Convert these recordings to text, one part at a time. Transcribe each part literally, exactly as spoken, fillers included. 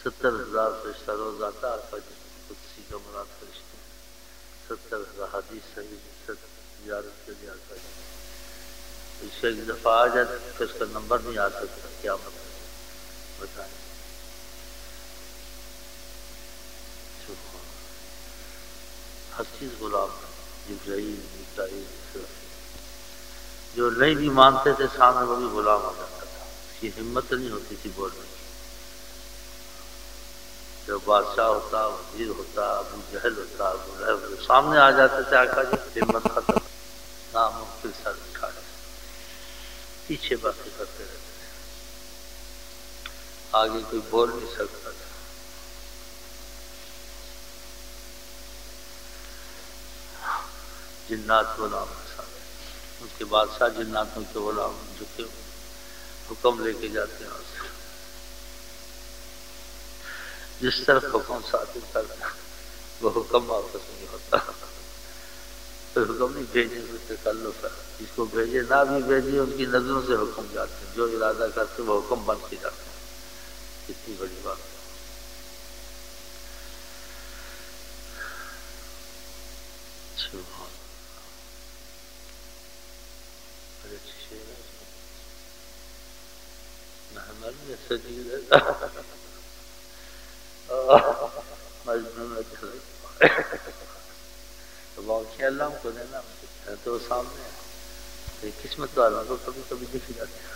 ستر ہزار فرشتہ روز آتا آقا جی قدسی کا مراد فرشتے ستر ہزار حدیث صحیح زیارت کے لیے آقا جی اس سے ایک دفعہ آ جائے تو اس کا نمبر نہیں آ سکتا کیا مطلب بتائیں ہر چیز غلام جبرائیل میکائیل جو نہیں بھی مانتے تھے سامنے وہ بھی غلام ہو جاتا تھا اس کی ہمت نہیں ہوتی تھی بولنے کی جو بادشاہ ہوتا وزیر ہوتا ابو جہل ہوتا ابو لہب سامنے آ جاتے تھے آقا جی ہمت ختم ناممکن سر اٹھانے پیچھے باتیں کرتے رہتے تھے آگے کوئی بول نہیں سکتا تھا جنات غلام ان کے بادشاہ جناتوں کے غلام جو کہ حکم لے کے جاتے ہیں اسے جس طرف حکم صادر کرتا وہ حکم واپس نہیں ہوتا پھر حکم نہیں بھیجنے سے تکلف ہے جس کو بھیجے نہ بھی بھیجے ان کی نظروں سے حکم جاتے ہیں جو ارادہ کرتے وہ حکم بن کے جاتے ہیں کتنی بڑی بات ہے اللہ کو دینا تو سامنے ہے قسمت والوں کو کبھی کبھی دکھ جاتے ہیں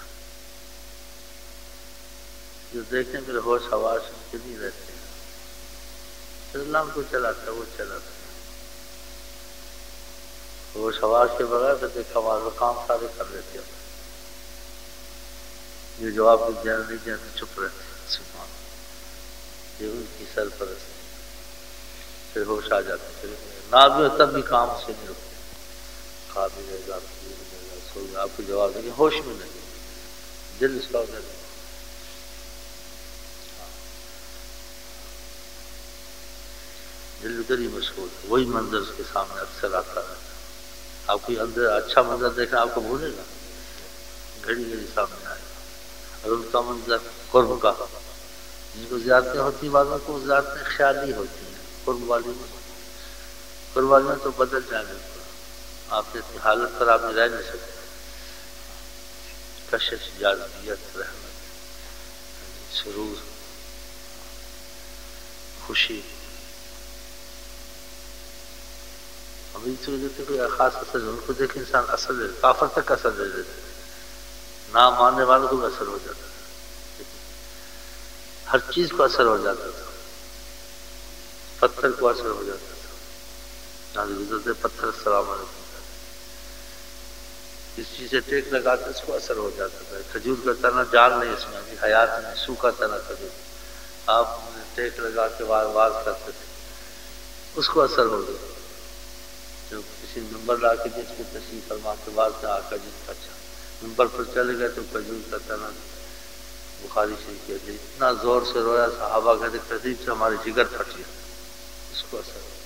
جو دیکھیں پھر ہوش حواس کے نہیں رہتے ہیں پھر اللہ کو چلاتا ہے وہ چلاتا ہے ہوش حواس کے بغیر پھر دیکھا ہمارا کام سارے کر لیتے ہیں یہ جواب دینا نہیں دینا چپ رہتے ہیں سبحان یہ ان کی سرپرست پھر ہوش آ جاتے پھر نہ بھی ہو تب بھی کام سے نہیں رکتے قابل ہے سو آپ کو جواب دیں گے ہوش میں نہیں دل اس کا ادھر نہیں دل ادھر ہی مشغول ہے وہی منظر اس کے سامنے اکثر آتا ہے آپ کوئی اندر اچھا منظر دیکھنا آپ کو بھولے گا گھڑی گھڑی سامنے آئے اور ان کا منظر قرب کا جن کو زیارتیں ہوتی بعضوں کو زیارتیں خیالی ہوتی ہیں قرب والی میں قرب والی میں تو بدل جائیں بالکل آپ نے اتنی حالت پر آپ نے رہ نہیں سکتے کشش جاذبیت رحمت سرور خوشی ہم اس وجہ سے کوئی خاص اثر ان کو دیکھ انسان اثر لے کافر تک اثر لے لیتے نہ ماننے والوں کو بھی اثر ہو جاتا تھا ہر چیز کو اثر ہو جاتا تھا پتھر کو اثر ہو جاتا تھا جہاں گزرتے پتھر السلام علیکم اس چیز سے ٹیک لگاتے اس کو اثر ہو جاتا تھا کھجور کا تنا جان نہیں اس میں حیات میں سوکھا تنا کھجور آپ ٹیک لگا کے وار وار کرتے تھے اس کو اثر ہو گیا جو کسی نمبر لا کے جس کو تشریف فرما کے بعد سے آ کر جن کا اچھا نمبر پر چلے گئے تو کھجور کا تنا بخاری شریف کے اتنا زور سے رویا صحابہ کہتے تقریب سے ہمارے جگر پھٹ گیا اس کو اثر ہو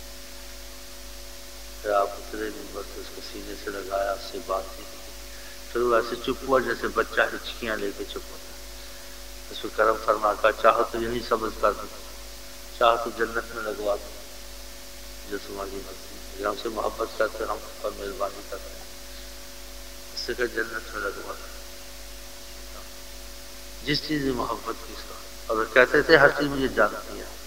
پھر آپ اترے نمبر سے اس کو سینے سے لگایا اس سے بات کی پھر وہ ایسے چپ ہوا جیسے بچہ ہچکیاں لے کے چپ ہوتا اس کو کرم فرما کا چاہو تو یہی سبز کر دو چاہو تو جنت میں لگوا دو جو تمہاری مرضی ہم سے محبت کرتے ہم پر مہربانی کرتے ہیں اس سے کہ جنت میں لگوا دو جس چیز میں محبت کی اور کہتے تھے ہر چیز مجھے جانتی ہے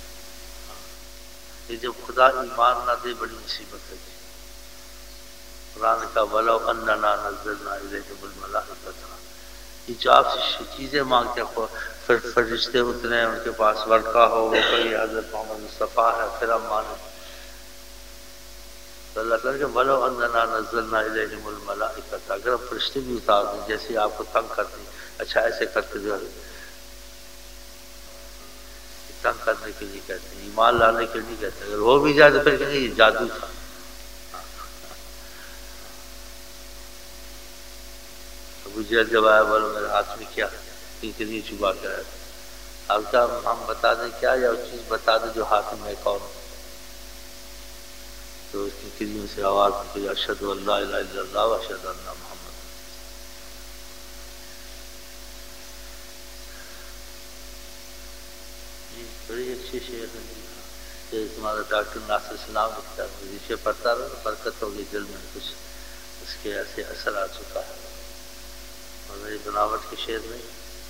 یہ جب خدا ایمان نہ دے بڑی مصیبت ہے قرآن کا ولو اننا نزلنا الیہم الملائکۃ یہ جو آپ سے چیزیں مانگتے ہیں پھر فرشتے اتنے ان کے پاس ورقہ ہو وہ کہیں حضرت محمد مصطفیٰ ہے پھر ہم مانیں تو اللہ تعالیٰ کہ ولو اننا نزلنا الیہم الملائکۃ اگر ہم فرشتے بھی اتار دیں جیسے آپ کو تنگ کرتے ہیں اچھا ایسے کرتے جو تنگ کرنے کے لیے کہتے ہیں ایمان لانے کے لیے کہتے ہیں اگر وہ بھی جائے تو پھر کہیں گے یہ جادو تھا ابو جہل جب آیا بولو میرے ہاتھ میں کیا کے لیے چھپا کے آیا تھا اب کیا ہم بتا دیں کیا یا اس چیز بتا دیں جو ہاتھ میں کون تو اس کی کلیوں سے آواز نکلی اشہد ان لا الہ الا اللہ و اشہد ان محمد جی بڑی اچھی شعر ہے جی. یہ تمہارا ڈاکٹر ناصر سلام لکھتا ہے وظیفے پڑھتا رہا برکت ہوگی دل میں کچھ اس کے ایسے اثر آ چکا ہے اور میری بناوٹ کی شعر نہیں.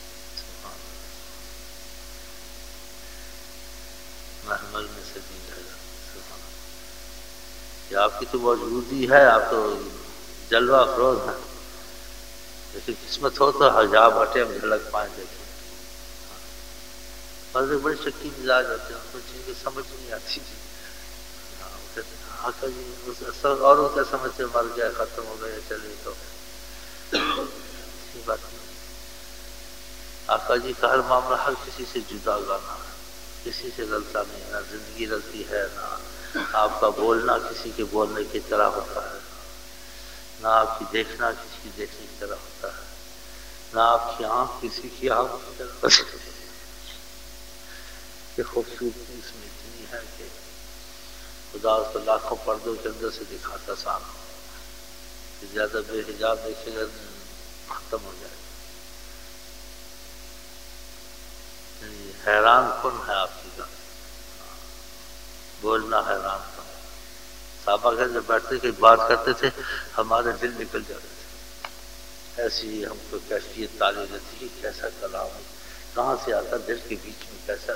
محمل میں سے دین رہے گا کہ آپ کی تو موجودگی ہے آپ تو جلوہ افروز ہیں لیکن قسمت ہو تو حجاب ہٹے ہم جھلک پائیں دیکھیں. اور بڑے شکی مزاج ہوتے ہیں ان کو چیزیں سمجھ نہیں آتی تھی. آقا جی اوروں کیا سمجھتے مر گیا ختم ہو گیا چلیے تو بات نہیں. آقا جی کا ہر معاملہ ہر کسی سے جدا گانا ہے کسی سے رلتا نہیں نہ زندگی رلتی ہے نہ آپ کا بولنا کسی کے بولنے کی طرح ہوتا ہے نہ آپ کی دیکھنا کسی کی دیکھنے کی طرح ہوتا ہے نہ آپ کی آنکھ کسی کی آنکھ کی طرح ہوتا ہے. کہ خوبصورتی اس میں اتنی ہے کہ خدا اس کو لاکھوں پردوں کے اندر سے دکھاتا سامنے کہ زیادہ بے حجاب دیکھے گا ختم ہو جائے گا. حیران کن ہے آپ کی ذات بولنا حیران کن. صحابہ کے جب بیٹھتے کہ بات کرتے تھے ہمارے دل نکل جاتے تھے ایسی ہم کو کیفیت تعلیم دیتی کہ کیسا کلام ہے کہاں سے آتا دل کے بیچ میں کیسا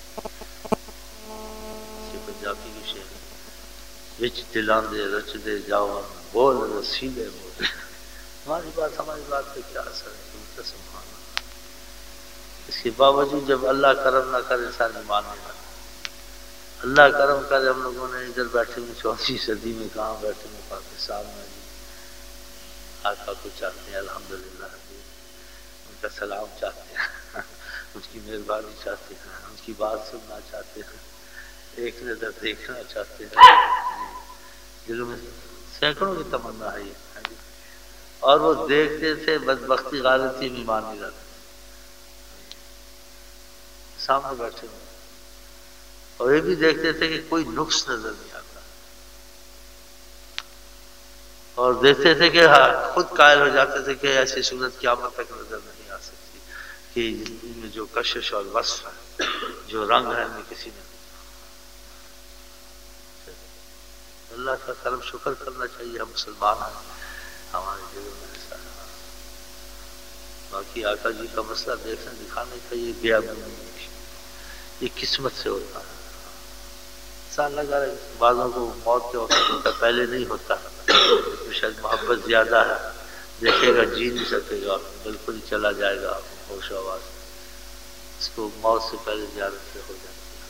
پنجابی کی شعر وچ دلان دے رچ دے جاؤ بول رسیلے بول ہماری بات ہماری بات پہ کیا اثر ہے تم کا سبحان اللہ. اس کے باوجود جب اللہ کرم نہ کرے انسان ایمان نہیں لاتا. اللہ کرم کرے ہم لوگوں نے ادھر بیٹھے میں چوتھویں صدی میں کہاں بیٹھے میں پاکستان میں جی آقا کو چاہتے ہیں الحمدللہ جی ان کا سلام چاہتے ہیں ان کی مہربانی چاہتے ہیں ان کی بات سننا چاہتے ہیں ایک نظر دیکھنا چاہتے ہیں. دل میں سینکڑوں کی تمنا ہے یہ اور وہ دیکھتے تھے بدبختی غالب تھی ایمان نہیں لاتے سامنے بیٹھے ہوئے اور یہ بھی دیکھتے تھے کہ کوئی نقص نظر نہیں آتا اور دیکھتے تھے کہ خود قائل ہو جاتے تھے کہ ایسی صورت قیامت تک نظر نہیں آ سکتی کہ ان میں جو کشش اور وصف ہے جو رنگ ہے ان میں کسی نے. اللہ کا کرم شکر کرنا چاہیے ہم مسلمان ہیں ہمارے دلوں میں ایسا ہے. باقی آقا جی کا مسئلہ دیکھنے دکھانے کا یہ گیا یہ قسمت سے ہوتا ہے. انسان لگا رہے بعضوں کو موت کے وقت ہوتا پہلے نہیں ہوتا شاید محبت زیادہ ہے دیکھے گا جی نہیں سکے گا بالکل ہی چلا جائے گا ہوش و آواز اس کو موت سے پہلے زیادت سے ہو جاتی ہے.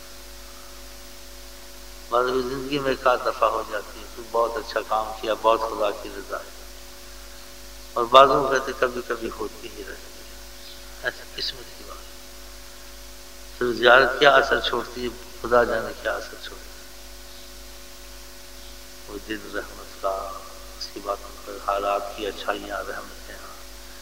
بعض کی زندگی میں ایک آدھ دفعہ ہو جاتی ہے تو بہت اچھا کام کیا بہت خدا کی رضا ہے اور بعضوں کہتے کبھی کبھی ہوتی ہی رہتی ہے ایسا قسمت کی بات. پھر زیارت کیا اثر چھوڑتی ہے خدا جانے کیا اثر چھوڑتی ہے. وہ دن رحمت کا اس کی باتوں پر حالات کی اچھائیاں رحمتیں ہیں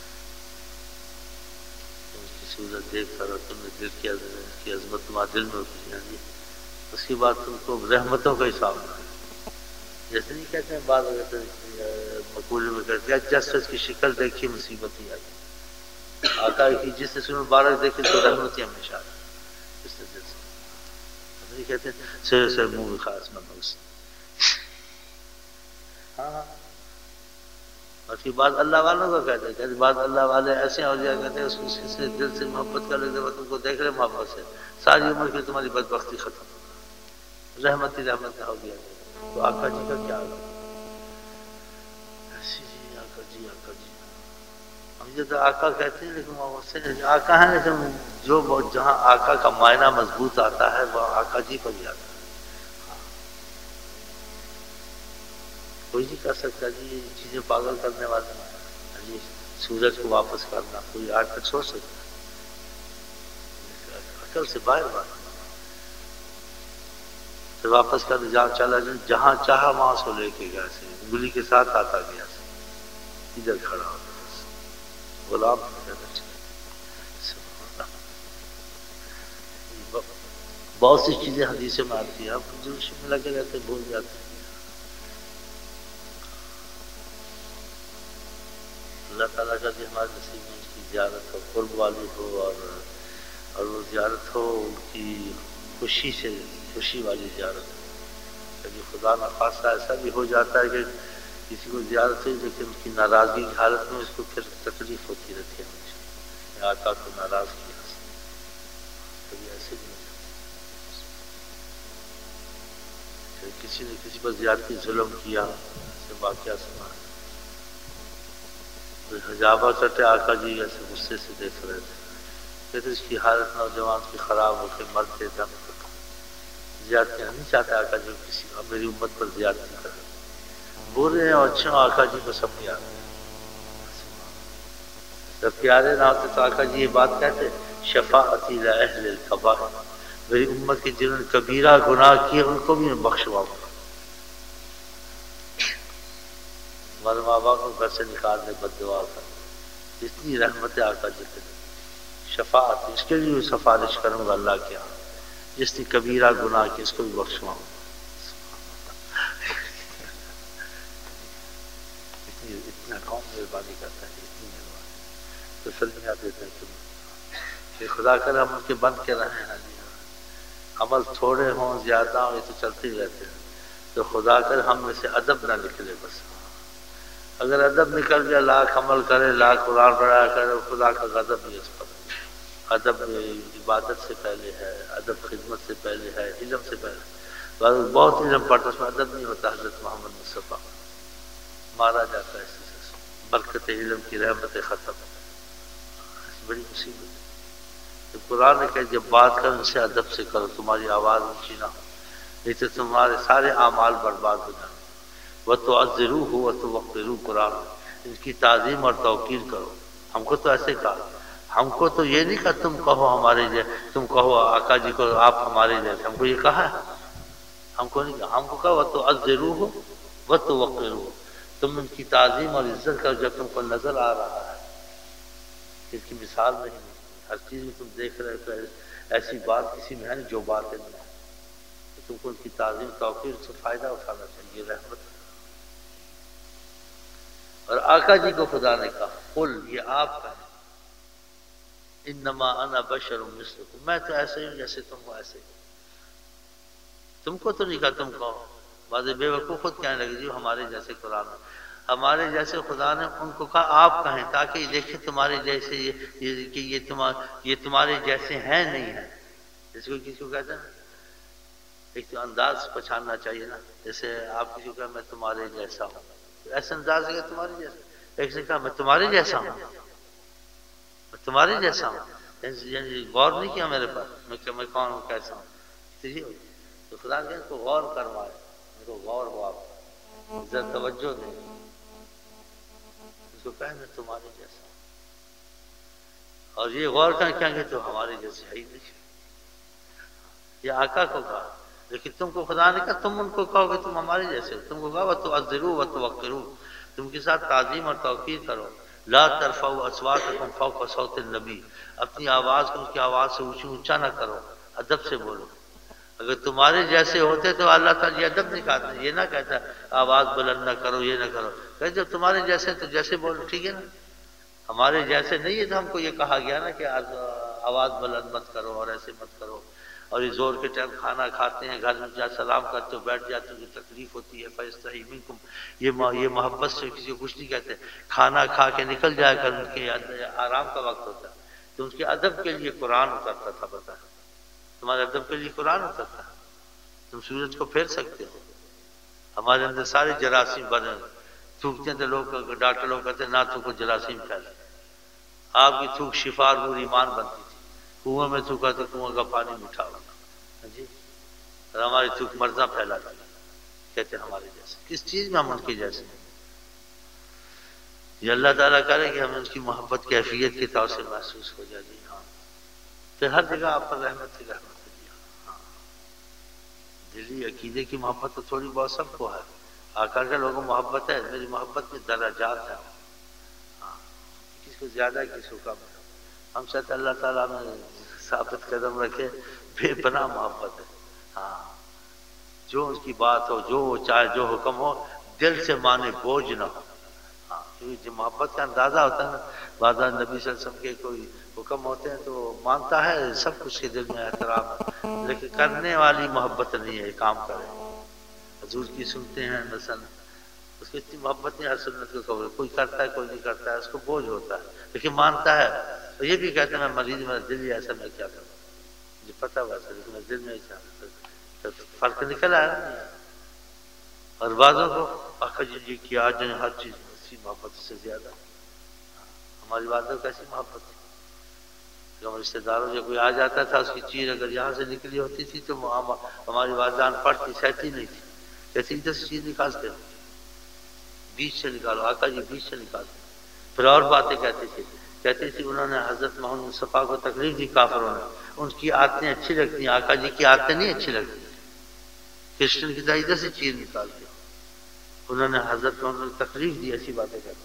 ان کی صورت دیکھ کر تم نے دل کی کی عظمت تمہارے دل میں ہوتی ہے جی اس کی بات تم کو رحمتوں کا حساب ہے. جیسے نہیں کہتے ہیں بعض مقولے میں کہتے ہیں جس جس کی شکل دیکھی مصیبت ہی آئی. آقا کی جس نے مبارک دیکھے تو رحمت ہی ہمیشہ آئی. اس طرح سے نہیں کہتے سر سر منہ خاص مبوس ہاں اور کی بات اللہ والوں کا کہتے ہیں کہتے بعض اللہ والے ایسے ہو جائے کہتے ہیں اس کو سے دل سے محبت کر لیتے وہ تم کو دیکھ رہے محبت سے ساری عمر کی تمہاری بدبختی ختم رحمت ہی رحمت ہو گیا. تو آقا جی کا کیا ہوگا ایسی جی آقا جی آقا جی ہم یہ تو آقا کہتے ہیں لیکن وہ سے آقا ہے لیکن جو جہاں آقا کا معنی مضبوط آتا ہے وہ آقا جی پر ہی آتا ہے. کوئی نہیں کر سکتا جی یہ چیزیں پاگل کرنے والے جی سورج کو واپس کرنا کوئی آج تک سوچ سکتا عقل سے باہر بات پھر واپس کر جہاں چلا جائے جہاں چاہا وہاں سے لے کے گیا سے انگلی کے ساتھ آتا گیا سے ادھر کھڑا ہوتا بس غلام بہت سی چیزیں حدیثیں میں آتی ہیں اب جلوس میں لگے رہتے بھول جاتے ہیں. اللہ تعالیٰ کا بھی ہمارے نصیب میں اس کی زیارت ہو قرب والی ہو اور اور وہ زیارت ہو ان کی خوشی سے، خوشی والی زیارت ہو. کبھی خدا نخواستہ ایسا بھی ہو جاتا ہے کہ کسی کو زیارت ہوئی لیکن ان کی ناراضگی کی حالت میں اس کو پھر تکلیف ہوتی رہتی ہے ہمیشہ، آقا کو ناراض کیا. کبھی ایسے بھی کسی نے کسی پر زیادتی ظلم کیا، ایسے واقعہ سنا. حجابہ چٹے آقا جی ایسے غصے سے دیکھ رہے تھے، کہتے اس کی حالت نوجوان کی خراب ہو کے مرتے دم زیادتی نہیں چاہتا آقا جی کسی کو میری امت پر زیادتی کرے. برے ہیں اور اچھے آقا جی کو سب پیارے. جب پیارے نہ ہوتے تو آقا جی یہ بات کہتے شفاعتی لأہل الکبائر، میری امت کے جنہوں نے کبیرہ گناہ کیے ان کو بھی میں بخشواؤں گا. ہمارے ماں باپ کو گھر سے نکالنے بد دعا کر، اتنی رحمت آقا جی کے شفاعت، اس کے لیے سفارش کروں گا اللہ کے ہاں جس نے کبیرہ گناہ کی اس کو بھی بخشواؤں. اتنی اتنا کون مہربانی کرتا ہے، اتنی مہربانی. تو سلمیہ دیتے ہیں کہ خدا کر ہم ان کے بند کے رہے ہیں. عمل تھوڑے ہوں زیادہ ہوں یہ تو چلتے ہی رہتے ہیں، تو خدا کر ہم میں سے ادب نہ نکلے. بس اگر ادب نکل گیا لاکھ عمل کرے لاکھ قرآن پڑھا کرے خدا کا غضب بھی اس پر. ادب عبادت سے پہلے ہے، ادب خدمت سے پہلے ہے، علم سے پہلے. بہت علم پڑھتا اس میں ادب نہیں ہوتا. حضرت محمد مصطفیٰ مارا جاتا ہے اسی سے، برکت علم کی رحمت ختم. بڑی مصیبت ہے. تو قرآن نے کہا جب بات کرو ان سے ادب سے کرو، تمہاری آواز اونچی نہ ہو نہیں تو تمہارے سارے اعمال برباد ہو جائیں. وَتُعَذِّرُوهُ وَتُوَقِّرُوهُ، قرآن ان کی تعظیم اور توقیر کرو. ہم کو تو ایسے کہا، ہم کو تو یہ نہیں کہا تم کہو ہمارے جیسے، تم کہو آقا جی کو آپ ہمارے جیسے. ہم کو یہ کہا ہے؟ ہم کو نہیں کہا. ہم کو کہا وَتُعَذِّرُوهُ وَتُوَقِّرُوهُ، تم ان کی تعظیم اور عزت کرو جب تم کو نظر آ رہا ہے. اس کی مثال نہیں ہے. ہر چیز میں تم دیکھ رہے ہو ایسی بات کسی میں ہے نہیں جو بات ہے نہیں. تم کو ان کی تعظیم توقیر سے فائدہ اٹھانا چاہیے. رحمت. اور آقا جی کو خدا نے کہا قل، یہ آپ کہیں انما انا بشر مثلکم، میں تو ایسے ہوں جیسے تم ہو ایسے ہی. تم کو تو نہیں کہا تم کہو. بعض بے وقوف خود کہنے لگے جی ہمارے جیسے قرآن میں ہمارے جیسے. خدا نے ان کو کہا آپ کہیں تاکہ یہ دیکھیں تمہارے جیسے یہ کہ یہ تمہارے یہ تمہارے جیسے ہیں نہیں ہیں. جس کو کسی کو کہتے ہیں ایک تو انداز پہچاننا چاہیے نا. جیسے آپ کسی کو کہا میں تمہارے جیسا ہوں، ایسے انداز ہے کہ تمہارے جیسا. ایک نے کہا میں تمہارے جیسا ہوں، میں تمہارے جیسا ہوں، یعنی غور نہیں کیا میرے پاس میں کہ میں کون ہوں کیسا ہوں. تو خدا نے ان کو غور کروائے، ان کو غور ہو، آپ ذرا توجہ دیں. اس کو کہیں میں تمہارے جیسا ہوں. اور یہ غور کر کہیں گے تو ہمارے جیسے ہے ہی نہیں. یہ آقا کو کہا، لیکن تم کو خدا نے کہا تم ان کو کہو کہ تم ہمارے جیسے. تم کو کہا وَتُعَذِّرُوهُ وَتُوَقِّرُوهُ، تم کے ساتھ تعظیم اور توقیر کرو. لا ترفعوا اصواتکم فوق صوت النبی، اپنی آواز کو اس کی آواز سے اونچی اونچا نہ کرو، ادب سے بولو. اگر تمہارے جیسے ہوتے تو اللہ تعالیٰ یہ ادب نہیں کہتا، یہ نہ کہتا آواز بلند نہ کرو یہ نہ کرو. کہ جب تمہارے جیسے تو جیسے بولو، ٹھیک ہے نا. ہمارے جیسے نہیں ہے تو ہم کو یہ کہا گیا نا کہ آواز بلند مت کرو اور ایسے مت کرو. اور یہ زور کے ٹائم کھانا کھاتے ہیں گھر میں جا سلام کرتے ہو بیٹھ جاتے ہو جو تکلیف ہوتی ہے فَيَسْتَحْيِي مِنْكُمْ، یہ یہ محبت سے کسی کو کچھ نہیں کہتے. کھانا کھا کے نکل جایا کر، ان کے آرام کا وقت ہوتا ہے تو ان کے ادب کے لیے قرآن اترتا تھا. بتا تمہارے ادب کے لیے قرآن اترتا ہے. تم سورج کو پھیر سکتے ہو. ہمارے اندر سارے جراثیم بنے تھوکتے ہیں تو لوگ ڈاکٹر لوگ کہتے ہیں نہ تھوکو جراثیم پھیلے. آپ کی تھوک شفا نور ایمان بنتی تھی. کنویں میں تھوکا تو کنویں کا پانی میٹھا ہوگا جی. اور ہماری تھوک مرضاں پھیلاتی کہتے ہیں ہمارے جیسے. کس چیز میں ہم ان کے جیسے ہیں؟ یہ اللہ تعالیٰ کرے کہ ہم ان کی محبت کیفیت کے طور سے محسوس ہو جائے. جی ہاں، پھر ہر جگہ آپ پر رحمت کی رحمت ہے. جی ہاں، دلی عقیدے کی محبت تو تھوڑی بہت سب کو ہے. آقا کے لوگوں محبت ہے، میری محبت میں درجات ہیں. ہاں، کس کو زیادہ کس کو کم ہے. ہم چاہتے اللہ تعالیٰ میں ثابت قدم رکھے. بے پناہ محبت ہے. ہاں، جو اس کی بات ہو، جو وہ چاہے، جو حکم ہو دل سے مانے، بوجھ نہ ہو. ہاں، کیونکہ جو محبت کا اندازہ ہوتا ہے نا، بعض نبی صلی اللہ علیہ وسلم کے کوئی حکم ہوتے ہیں تو وہ مانتا ہے، سب کچھ کے دل میں احترام ہے، لیکن کرنے والی محبت نہیں ہے، کام کرے حضور کی سنتے ہیں مثلا، اس کی اتنی محبت نہیں، ہر سنت کو قبول، کوئی کرتا ہے کوئی نہیں کرتا ہے، اس کو بوجھ ہوتا ہے، لیکن مانتا ہے، تو یہ بھی کہتے ہیں میں مریض، میرا دل ہی ایسا، میں کیا کروں، مجھے پتہ ویسا، لیکن میں دل میں ایسا، تو فرق نکل آیا نا۔ اور بعضوں کو آقا جی جی کی آج ہر چیز اسی محبت سے زیادہ، ہماری والدہ کیسی محبت تھی کہ ہم رشتے داروں سے کوئی آ جاتا تھا، اس کی چیز اگر یہاں سے نکلی ہوتی تھی تو ہماری والدہ ان پڑھ تھی، سہتی نہیں تھی، کہتی ادھر سے چیز نکالتے ہو، بیچ سے نکالو، آقا جی بیچ سے نکالتے، پھر اور باتیں کہتی تھی، کہتی تھی انہوں نے حضرت محمد مصطفیٰ کو تکلیف دی کافروں نے، ان کی عادتیں اچھی لگتی ہیں، آقا جی کی عادتیں نہیں اچھی لگتی، کرسچن کی طرح ادھر سے چیز نکالتے، انہوں نے حضرت محمد کو تکلیف دی، ایسی باتیں کرتی۔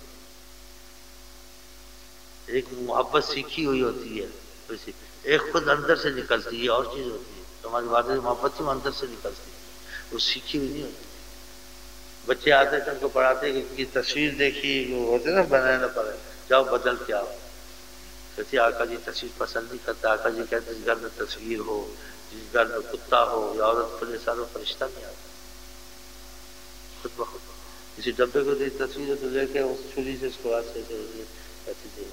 ایک محبت سیکھی ہوئی ہوتی ہے، ایک خود اندر سے نکلتی ہے، اور چیز ہوتی ہے، تمہاری والدہ کی محبت ہی اندر سے نکلتی ہے، وہ سیکھی ہوئی نہیں ہوتی۔ بچے آتے تھے ان کو پڑھاتے کہ ان کی تصویر دیکھی، وہ ہوتے نا بنانا پڑے، جاؤ بدل کے آؤ، کہتے آقا جی تصویر پسند نہیں کرتا، آقا جی کہتے جس گھر میں تصویر ہو، جس گھر میں کتا ہو یا عورت پھلے ساروں فرشتہ نہیں آتا، خود بخود کسی ڈبے کو دی تصویر تو لے کے اس چھری سے اس کو ایسے ایسی دے،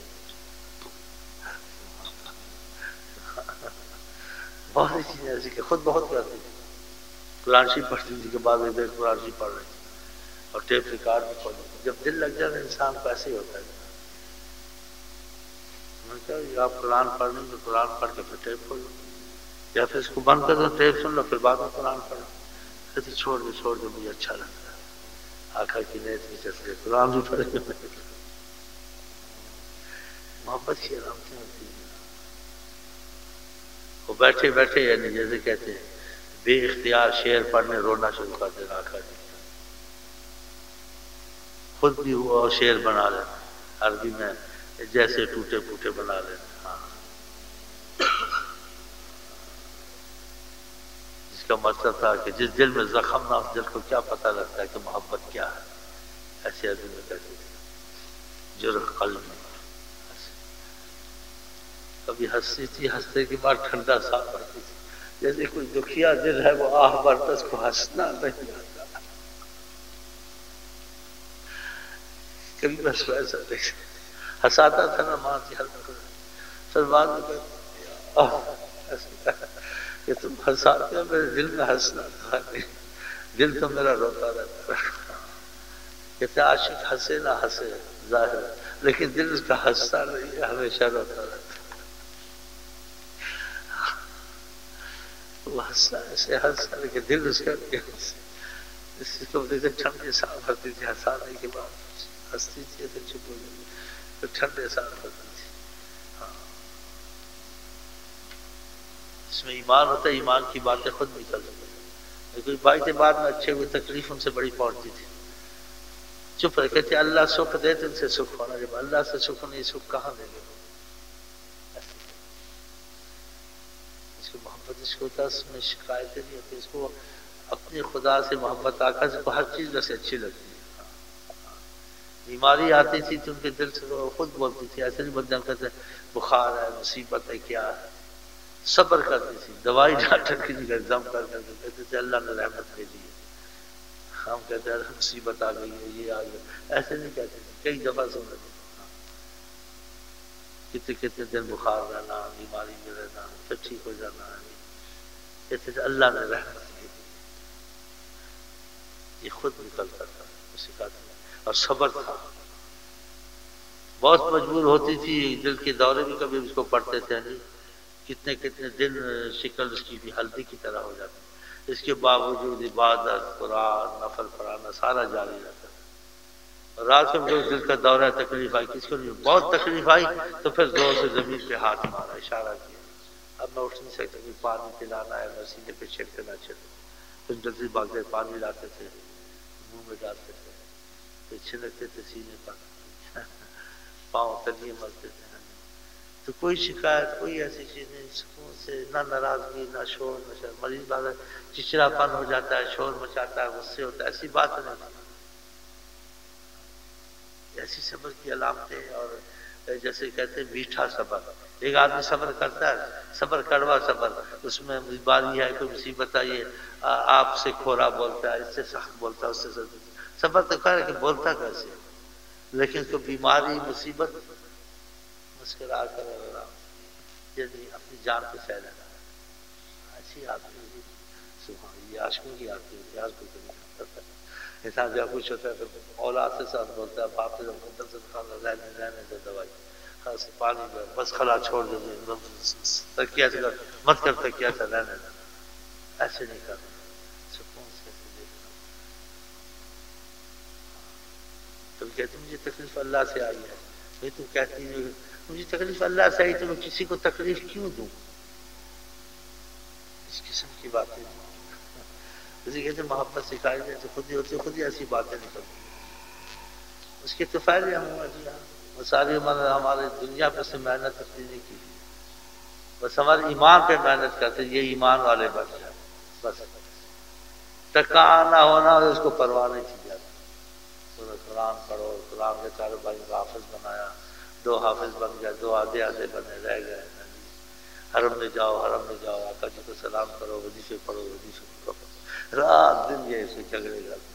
بہت سی چیزیں ایسی کہ خود بہت کرتی تھی، قرآن شریف پڑھتی تھی کہ بعد میں دیکھ قرآن شریف پڑھ رہی تھی، اور ٹیپ ریکارڈ بھی پڑھ لیتی، جب دل لگ جائے انسان کو ایسے ہی ہوتا ہے، میں کہا آپ قرآن پڑھ لیں تو قرآن پڑھ کے پھر ٹیپ پڑھ لو، یا پھر اس کو بند کر دو ٹیپ سن لو، پھر بعد میں قرآن پڑھو، کہتی چھوڑ دو چھوڑ دو مجھے اچھا لگتا ہے، آقا کی نیت بھی چل رہی، قرآن بھی پڑھے گا، محبت کی علامتیں ہوتی ہیں۔ وہ بیٹھے بیٹھے یعنی جیسے کہتے ہیں بے اختیار شعر پڑھنے رونا شروع کر دینا، آقا جی خود بھی ہوا اور شعر بنا لینا، عربی میں جیسے ٹوٹے پھوٹے بنا لینا، ہاں جس کا مطلب تھا کہ جس دل میں زخم نہ، اس دل کو کیا پتہ لگتا ہے کہ محبت کیا ہے، ایسے عربی میں کہتے تھے، جرح قلب میں، کبھی ہنستی تھی، ہنستے کے بعد ٹھنڈا سا پڑتی تھی، جیسے کوئی دکھیا دل ہے وہ آہ بھرتا، اس کو ہنسنا نہیں آتا، کبھی بس ویسا دیکھ ہنساتا تھا نا ماں کی حلق، پھر بعد میں کہ تم ہنساتے ہو، میرے دل میں ہنسنا تھا، دل تو میرا روتا رہتا، کہتے عاشق ہنسے نہ ہنسے ظاہر، لیکن دل اس کا ہنستا نہیں ہے، ہمیشہ روتا رہتا، وہ ہنسا ایسے ہنسا لیکن دل اس کا اس کو دیکھتے ٹھنڈے سانس بھرتی تھی، ہنسانے کے بعد ہنستی تھی تو چپ ہو جاتی، تو ٹھنڈے سانس بھرتی تھی، ہاں اس میں ایمان ہوتا ہے، ایمان کی باتیں خود نکل جاتی، کوئی باتیں بعد میں اچھے ہوئے تکلیف ان سے بڑی پہنچتی تھی، چپ رہے، کہتے اللہ سکھ دے تو ان سے سکھ ہونا، جب اللہ سے سکھ نہیں سکھ کہاں دے گے، محبت اس کو ہوتا ہے، اس میں شکایتیں نہیں ہوتی، اس کو اپنے خدا سے محبت، آقا سے ہر چیز ویسے اچھی لگتی ہے، بیماری آتی تھی تو ان کے دل سے وہ خود بولتی تھی، ایسے نہیں بولتے، ہم کہتے بخار ہے، مصیبت ہے، کیا ہے، صبر کرتی تھی، دوائی ڈاکٹر کی نہیں دم کر کر کے کہتے تھے اللہ نے رحمت دے دی ہے، ہم کہتے ہیں مصیبت آ گئی ہے، یہ آ گیا، ایسے نہیں کہتے تھے، کئی دفعہ سن رہے، کتنے کتنے دن بخار رہنا، بیماری میں رہنا، پھر ٹھیک ہو جانا، کہتے تھے اللہ نے رحمت دی، یہ خود نکلتا تھا، سکھاتے اور صبر تھا، بہت مجبور ہوتی تھی، دل کے دورے بھی کبھی اس کو پڑھتے تھے، کتنے کتنے دن شکل اس کی بھی ہلدی کی طرح ہو جاتی، اس کے باوجود عبادت، قرآن، نفل پڑھانا سارا جاری رہتا، رات کو جو دل کا دورہ تکلیف آئی، کس کو نہیں، بہت تکلیف آئی تو پھر زور سے زمین پہ ہاتھ مارا، اشارہ کیا، اب میں اٹھ نہیں سکتا، کہ پانی پلانا ہے، میں سینے پہ چھڑکتے نہ چھڑکتے، پھر جلدی بھاگتے پانی لاتے تھے، منہ میں ڈالتے تھے، پھر چھڑکتے تھے سینے پر، پاؤں تلیے مرتے تھے، تو کوئی شکایت، کوئی ایسی چیز نہیں، سکون سے، نہ ناراضگی، نہ شور، نہ شر، مریض بات چچڑا پن ہو جاتا ہے، شور مچاتا ہے، غصے ہوتا ہے، ایسی بات نہیں، ایسی صبر کی علامتیں. اور جیسے کہتے ہیں میٹھا صبر. ایک آدمی صبر کرتا ہے، صبر کڑوا صبر، اس میں بیماری ہے، کوئی مصیبت آئی ہے، آپ سے کھورا بولتا ہے، اس سے سخت بولتا ہے، اس سے سخت. صبر تو خیر ہے کہ بولتا کیسے، لیکن اس کو بیماری مصیبت مسکرا کر آرام یعنی اپنی جان پہ سہ لینا. ایسی آتی ہے سبحان. یہ عاشقوں کی آتی ہے، پیار کو کرتا ہے. انسان جب خوش ہوتا ہے تو اولاد سے ساتھ بولتا ہے، باپ سے مدد سے کھانا رہنے رہنے دو دوائی خاص پانی میں بس خلا چھوڑ دو، تکیا سے مت کر تکیا سے رہنے دو. ایسے نہیں کرنا، سکون سے دیکھنا. تم کہتے مجھے تکلیف اللہ سے آئی ہے، میں تو کہتی ہوں مجھے تکلیف اللہ سے آئی تو میں کسی کو تکلیف کیوں دوں. اس قسم کی باتیں اسی کہتے محبت سکھائی جائے تو خود ہی ہوتی، خود ہی ایسی باتیں نکلتی. اس کے تو فائدے ہم جی ہاں. وہ ساری عمر ہمارے دنیا پہ سے محنت اپنی نہیں کی، بس ہمارے ایمان پہ محنت کرتے، یہ ایمان والے بن جائے بس. ٹکا نہ ہونا اس کو پرواہ نہیں کی جاتی. قرآن پڑھو، قرآن کے چاروں بھائی کو حافظ بنایا، دو حافظ بن گئے، دو آدھے آدھے بنے رہ گئے. حرم میں جاؤ، حرم میں جاؤ، آقا جی کو سلام کرو، وظیفے پڑھو، وظیفے پڑھو، رات دن یہ ایسے جھگڑے کرتے،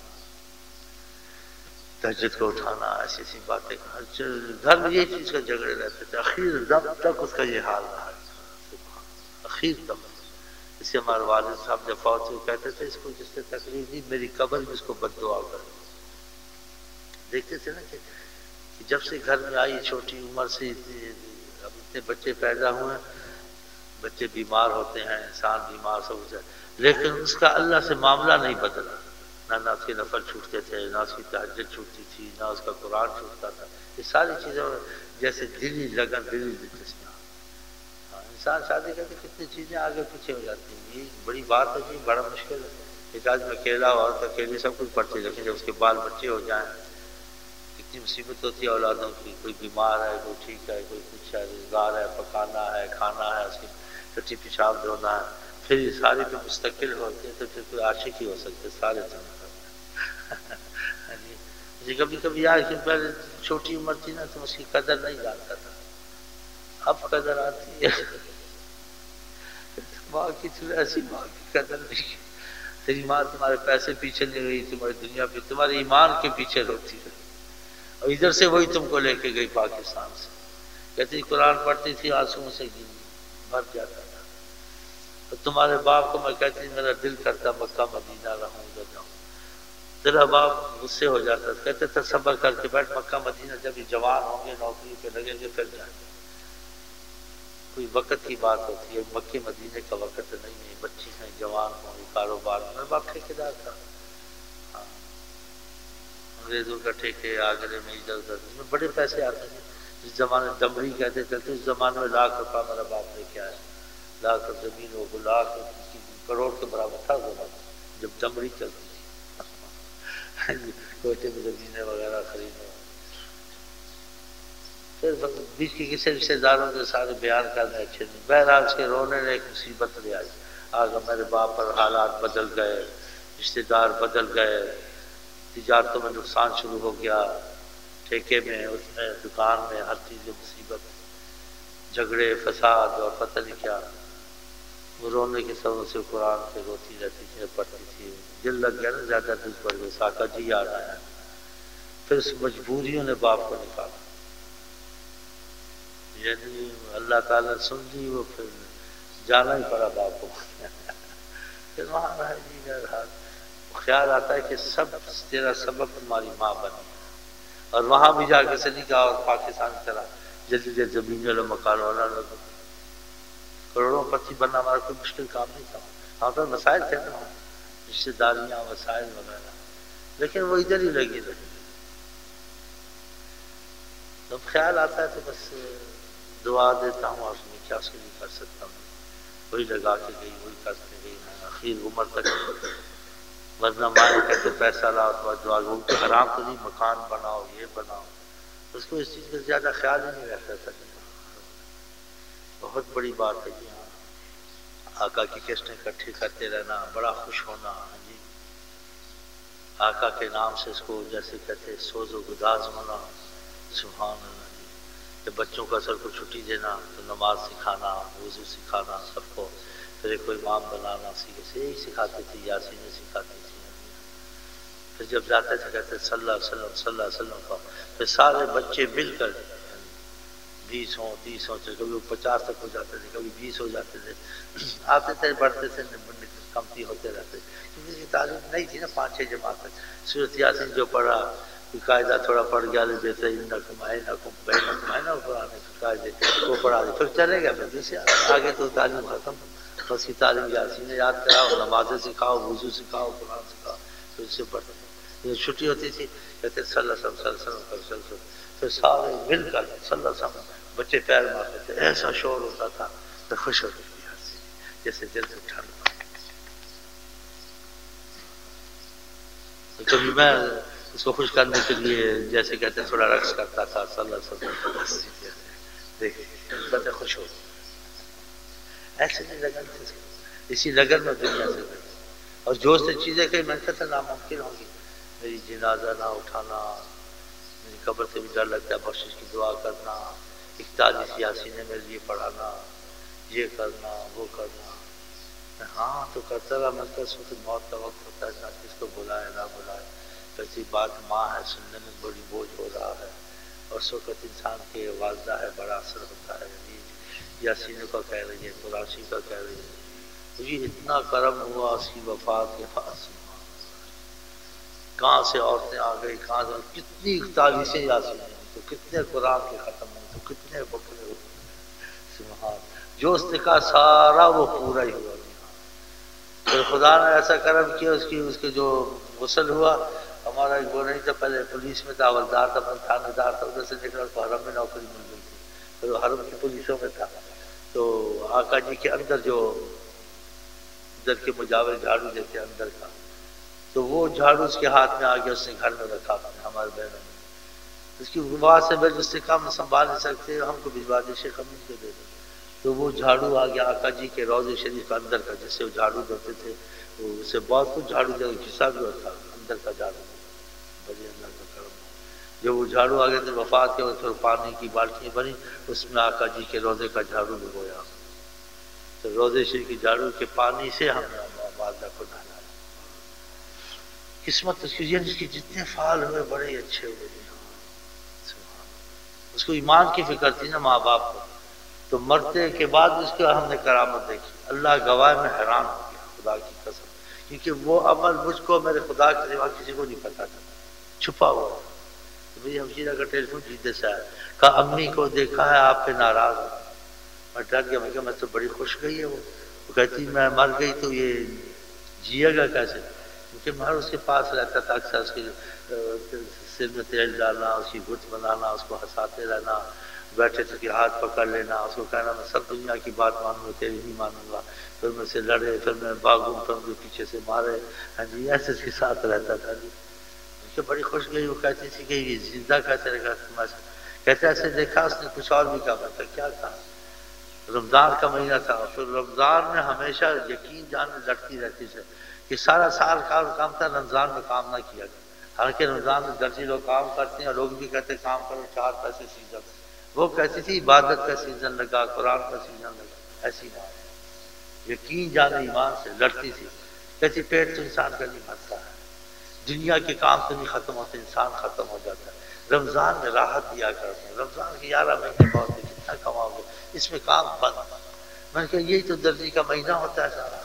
تہجد کو اٹھانا، ایسی ایسی باتیں. گھر میں یہ چیز کا جھگڑے رہتے تھے. اخیر جب تک اس کا یہ حال رہا، اخیر تک. اس سے ہمارے والد صاحب جب فوت ہوئے کہتے تھے اس کو جس سے تکلیف دی میری قبر میں اس کو بد دعا کرو. دیکھتے تھے نا کہ جب سے گھر میں آئی چھوٹی عمر سے اب اتنے بچے پیدا ہوئے، بچے بیمار ہوتے ہیں، انسان بیمار سب ہوتا ہے، لیکن اس کا اللہ سے معاملہ نہیں بدلا. نہ نہ اس کے نفل چھوٹتے تھے، نہ اس کی تہجد چھوٹتی تھی، نہ اس کا قرآن چھوٹتا تھا. یہ ساری چیزیں جیسے دلی لگن، دلی دلچسپی. انسان شادی کر کے کتنی چیزیں آگے پیچھے ہو جاتی ہیں. یہ بڑی بات ہے جی، بڑا مشکل ہے. ایک آدمی اکیلا عورت اکیلی سب کچھ پڑھتی، لیکن جب اس کے بال بچے ہو جائیں کتنی مصیبت ہوتی ہے اولادوں کی. کوئی بیمار ہے، کوئی ٹھیک ہے، کوئی کچھ ہے، روزگار ہے، پکانا ہے، کھانا ہے، اس کی ٹٹی پیشاب دھونا ہے. پھر یہ ساری پہ مستقل ہوتے ہیں تو پھر کوئی عاشق ہی ہو سکتے سارے جانا. جی کبھی کبھی یار کہ پہلے چھوٹی عمر تھی نا تو اس کی قدر نہیں جانتا تھا، اب قدر آتی ہے. ماں کی ایسی ماں کی قدر نہیں. تیری ماں تمہارے پیسے پیچھے نہیں رہی، تمہاری دنیا پہ تمہارے ایمان کے پیچھے روتی رہی، اور ادھر سے وہی تم کو لے کے گئی پاکستان سے. کہتی قرآن پڑھتی تھی، آنسوؤں سے بھر جاتا تھا. تو تمہارے باپ کو میں کہتی میرا دل کرتا مکہ مدینہ رہوں، ادھر جاؤں. تیرا باپ غصے ہو جاتا تھا، کہتے تھا صبر کر کے بیٹھ، مکہ مدینہ جب یہ جوان ہوں گے نوکری پہ لگیں گے پھر جائیں گے. کوئی وقت کی بات ہوتی ہے، مکے مدینے کا وقت نہیں ہے. بچی ہیں، جوان ہوں گے، کاروبار. میرا باپ ٹھیکیدار تھا، ہاں انگریزوں کا ٹھیکے آگرے میں ادھر ادھر میں بڑے پیسے آتے ہیں. جس زمانے دمڑی کہتے چلتے اس زمانے میں لاکھ روپیہ میرا باپ لے کے آیا. لاکھ زمین ہو لاکھ کروڑ کے برابر تھا زمانہ جب دمڑی چلتی تھی. کوٹے میں زمینیں وغیرہ خریدنے. پھر بیچ کے کسی رشتے داروں کے سارے بیان کرنے اچھے نہیں. بہرحال اس کے رونے نے ایک مصیبت لے آئی. آگے میرے باپ پر حالات بدل گئے، رشتے دار بدل گئے، تجارتوں میں نقصان شروع ہو گیا، ٹھیکے میں، اس میں، دکان میں، ہر چیز میں مصیبت، جھگڑے فساد اور پتہ نہیں کیا. وہ رونے کے سبب سے قرآن پہ روتی رہتی تھی، پڑھتی تھی. دل لگ گیا نا، زیادہ دل پڑ گیا، ساکا جی آ رہا ہے. پھر اس مجبوریوں نے باپ کو نکالا، یعنی اللہ تعالیٰ سن لی، وہ پھر جانا ہی پڑا باپ کو. پھر وہاں رہ جی گئے. خیال آتا ہے کہ سب تیرا سبب تمہاری ماں بنی، اور وہاں بھی جا کے سے نہیں کہا، اور پاکستان کی طرح جلدی جلدی زمین والا مکان والا لگا. کروڑوں پتی بننا ہمارا کوئی مشکل کام نہیں تھا. وہاں پر مسائل تھے نا، رشتے داریاں، وسائل وغیرہ، لیکن وہ ادھر ہی لگی رہی. جب خیال آتا ہے تو بس دعا دیتا ہوں، اور میں کیا اس کے لیے کر سکتا ہوں. وہی لگا کے گئی، وہی کرتے گئی، اخیر عمر تک. ورنہ مائیں کہتے پیسہ لاؤ تو دعا ان کے حرام تو نہیں، مکان بناؤ، یہ بناؤ. اس کو اس چیز کا زیادہ خیال ہی نہیں رہتا تھا. بہت بڑی بات ہے جی. ہاں آقا کی قسطیں اکٹھی کرتے رہنا، بڑا خوش ہونا جی. آقا کے نام سے اس کو جیسے کہتے سوز و گداز ہونا. سبحان اللہ جی. کہ بچوں کو اثر کو چھٹی دینا تو نماز سکھانا، وضو سکھانا سب کو، پھر ایک کو امام بنانا، سیکھے سے یہی سکھاتی تھی، یاسینیں سکھاتی تھی. پھر جب جاتے تھے کہتے صلی اللہ علیہ وسلم صلی اللہ علیہ وسلم کا، پھر سارے بچے مل کر بیس ہوں تیس ہوں، کبھی وہ پچاس تک ہو جاتے تھے، کبھی بیس ہو جاتے تھے، آتے تھے بڑھتے تھے کمتی ہوتے رہتے، کیونکہ اس کی تعلیم نہیں تھی نا پانچ چھ جماعت تک. سورۃ یاسین جو پڑھا قاعدہ تھوڑا پڑھ گیا، بہتر انکم اینکم بینکم ہے نا قرآن قاعدے وہ پڑھا دے، پھر چلے گا، پھر جیسے آگے تو تعلیم ختم. بس کی تعلیم یاسین یاد کراؤ، نمازیں سکھاؤ، وضو سکھاؤ، قرآن سکھاؤ، پھر اس سے پڑھتے. چھٹی ہوتی تھی کہتے صلی اللہ علیہ وسلم صلی اللہ علیہ وسلم صلی اللہ علیہ وسلم، پھر سارے مل کر صلی اللہ علیہ وسلم، بچے پیر مارتے تھے، ایسا شور ہوتا تھا تو خوش ہوتی تھی جیسے دل سے ٹھنڈ. کبھی میں اس کو خوش کرنے کے لیے جیسے کہتے تھوڑا رقص کرتا تھا صلی اللہ علیہ وسلم، دیکھتے خوش ہو. ایسے نہیں لگن تھے، اسی لگن میں دنیا سے گئے. اور جو سے چیزیں کہیں میں کہتا ناممکن ہوگی، میری جنازہ نہ اٹھانا، میری قبر سے بھی ڈر لگتا ہے، بخشش کی دعا کرنا، اکتالیس یاسینیں میرے لیے پڑھانا، یہ کرنا وہ کرنا. ہاں تو کرتا رہا. میں کہ وقت موت کا وقت ہوتا ہے، نہ کس کو بلائے نہ بلائے. کیسی بات ماں ہے، سننے میں بڑی بوجھ ہو رہا ہے، اور اس وقت انسان کے والدہ ہے، بڑا اثر ہوتا ہے. یاسین کا کہہ رہی ہے، قرآشی کا کہہ رہی ہے. مجھے اتنا کرم ہوا اس کی وفات کے پاس، کہاں سے عورتیں آ گئی، کہاں سے کتنی اکتالیسیں یاسین ہیں، تو کتنے قرآن کے ختم ہیں، تو کتنے بکرے ہوئے. سبحان، جو اس نے کہا سارا وہ پورا ہی ہوا. پھر خدا نے ایسا کرم کیا، اس کی اس کے جو غسل ہوا. ہمارا ایک وہ نہیں تھا، پہلے پولیس میں تھا، حوالدار تھا، تھانے دار تھا، ادھر سے نکلا اس کو حرم میں نوکری مل گئی تھی، پھر وہ حرم کی پولیسوں میں تھا. تو آقا جی کے اندر جو ادھر کے مجاور جھاڑو دیتے اندر کا، تو وہ جھاڑو اس کے ہاتھ میں آ گیا، اس نے گھر میں رکھا ہمارے بہنوں نے. اس کی بات سے بھائی جس سے کام سنبھال نہیں سکتے ہم کو بھجوا دے، شیخ امین کو دے دو. تو وہ جھاڑو آ گیا آقا جی کے روضے شریف کا اندر کا، جس سے وہ جھاڑو دیتے تھے، اس سے بہت کچھ جھاڑو دے گھسا بھی ہوتا اندر کا جھاڑو. بڑی اللہ کا کرم. جب وہ جھاڑو آ گیا تو وفات کے وقت پانی کی بالٹیاں بنی، اس میں آقا جی کے روضے کا جھاڑو ڈبویا. تو روضے شریف کی جھاڑو کے پانی سے ہم نے والدہ کو نہلایا. قسمت اس کی اس کے جتنے فعال ہوئے بڑے اچھے ہوئے. اس کو ایمان کی فکر تھی نا ماں باپ کو، تو مرتے کے بعد اس کو ہم نے کرامت دیکھی. اللہ گواہ میں حیران ہو گیا، خدا کی قسم، کیونکہ وہ عمل مجھ کو میرے خدا کے سوا کسی کو نہیں پتا تھا، چھپا ہوا. میری ہمشیرہ کا ٹیلی فون جیتے سے آیا، کہا امی کو دیکھا ہے آپ پہ ناراض ہو. میں ڈر گیا، میں کہا میں تو بڑی خوش گئی ہے. وہ کہتی میں مر گئی تو یہ جیے گا کیسے، کیونکہ میں اس کے پاس رہتا تھا اکثر، اس کے سر میں تیل ڈالنا، اس کی گت بنانا، اس کو ہنساتے رہنا، بیٹھے تھے کہ ہاتھ پکڑ لینا، اس کو کہنا میں سب دنیا کی بات مانوں گا تیری نہیں مانوں گا. پھر میں سے لڑے، پھر میں باغوں پھر مجھے پیچھے سے مارے. ہاں جی ایسے اس کے ساتھ رہتا تھا جی. مجھے بڑی خوش گئی. وہ کہتی تھی کہ یہ زندہ کیسے رکھا تمہارے، کہتے ایسے دیکھا اس نے کچھ اور بھی کہا. میں کہا کیا کہا. رمضان کا مہینہ تھا، پھر رمضان میں ہمیشہ یقین جان لڑتی رہتی تھی کہ سارا سال کا کام تھا، رمضان میں کام نہ کیا گیا. حالانکہ رمضان میں درجی لوگ کام کرتے ہیں، لوگ بھی کہتے ہیں کام کرو، چار پیسے سیزن. وہ کہتی تھی عبادت کا سیزن لگا، قرآن کا سیزن لگا. ایسی بات یقین جان ایمان سے لڑتی تھی. کہتی پیٹ تو انسان کا نہیں بھرتا ہے، دنیا کے کام تو نہیں ختم ہوتے، انسان ختم ہو جاتا ہے. رمضان میں راحت دیا کرتے ہیں، رمضان کے گیارہ مہینے بہت ہے، کتنا کماؤ گے، اس میں کام بند. میں نے کہا یہی تو درجی کا مہینہ ہوتا ہے سارا.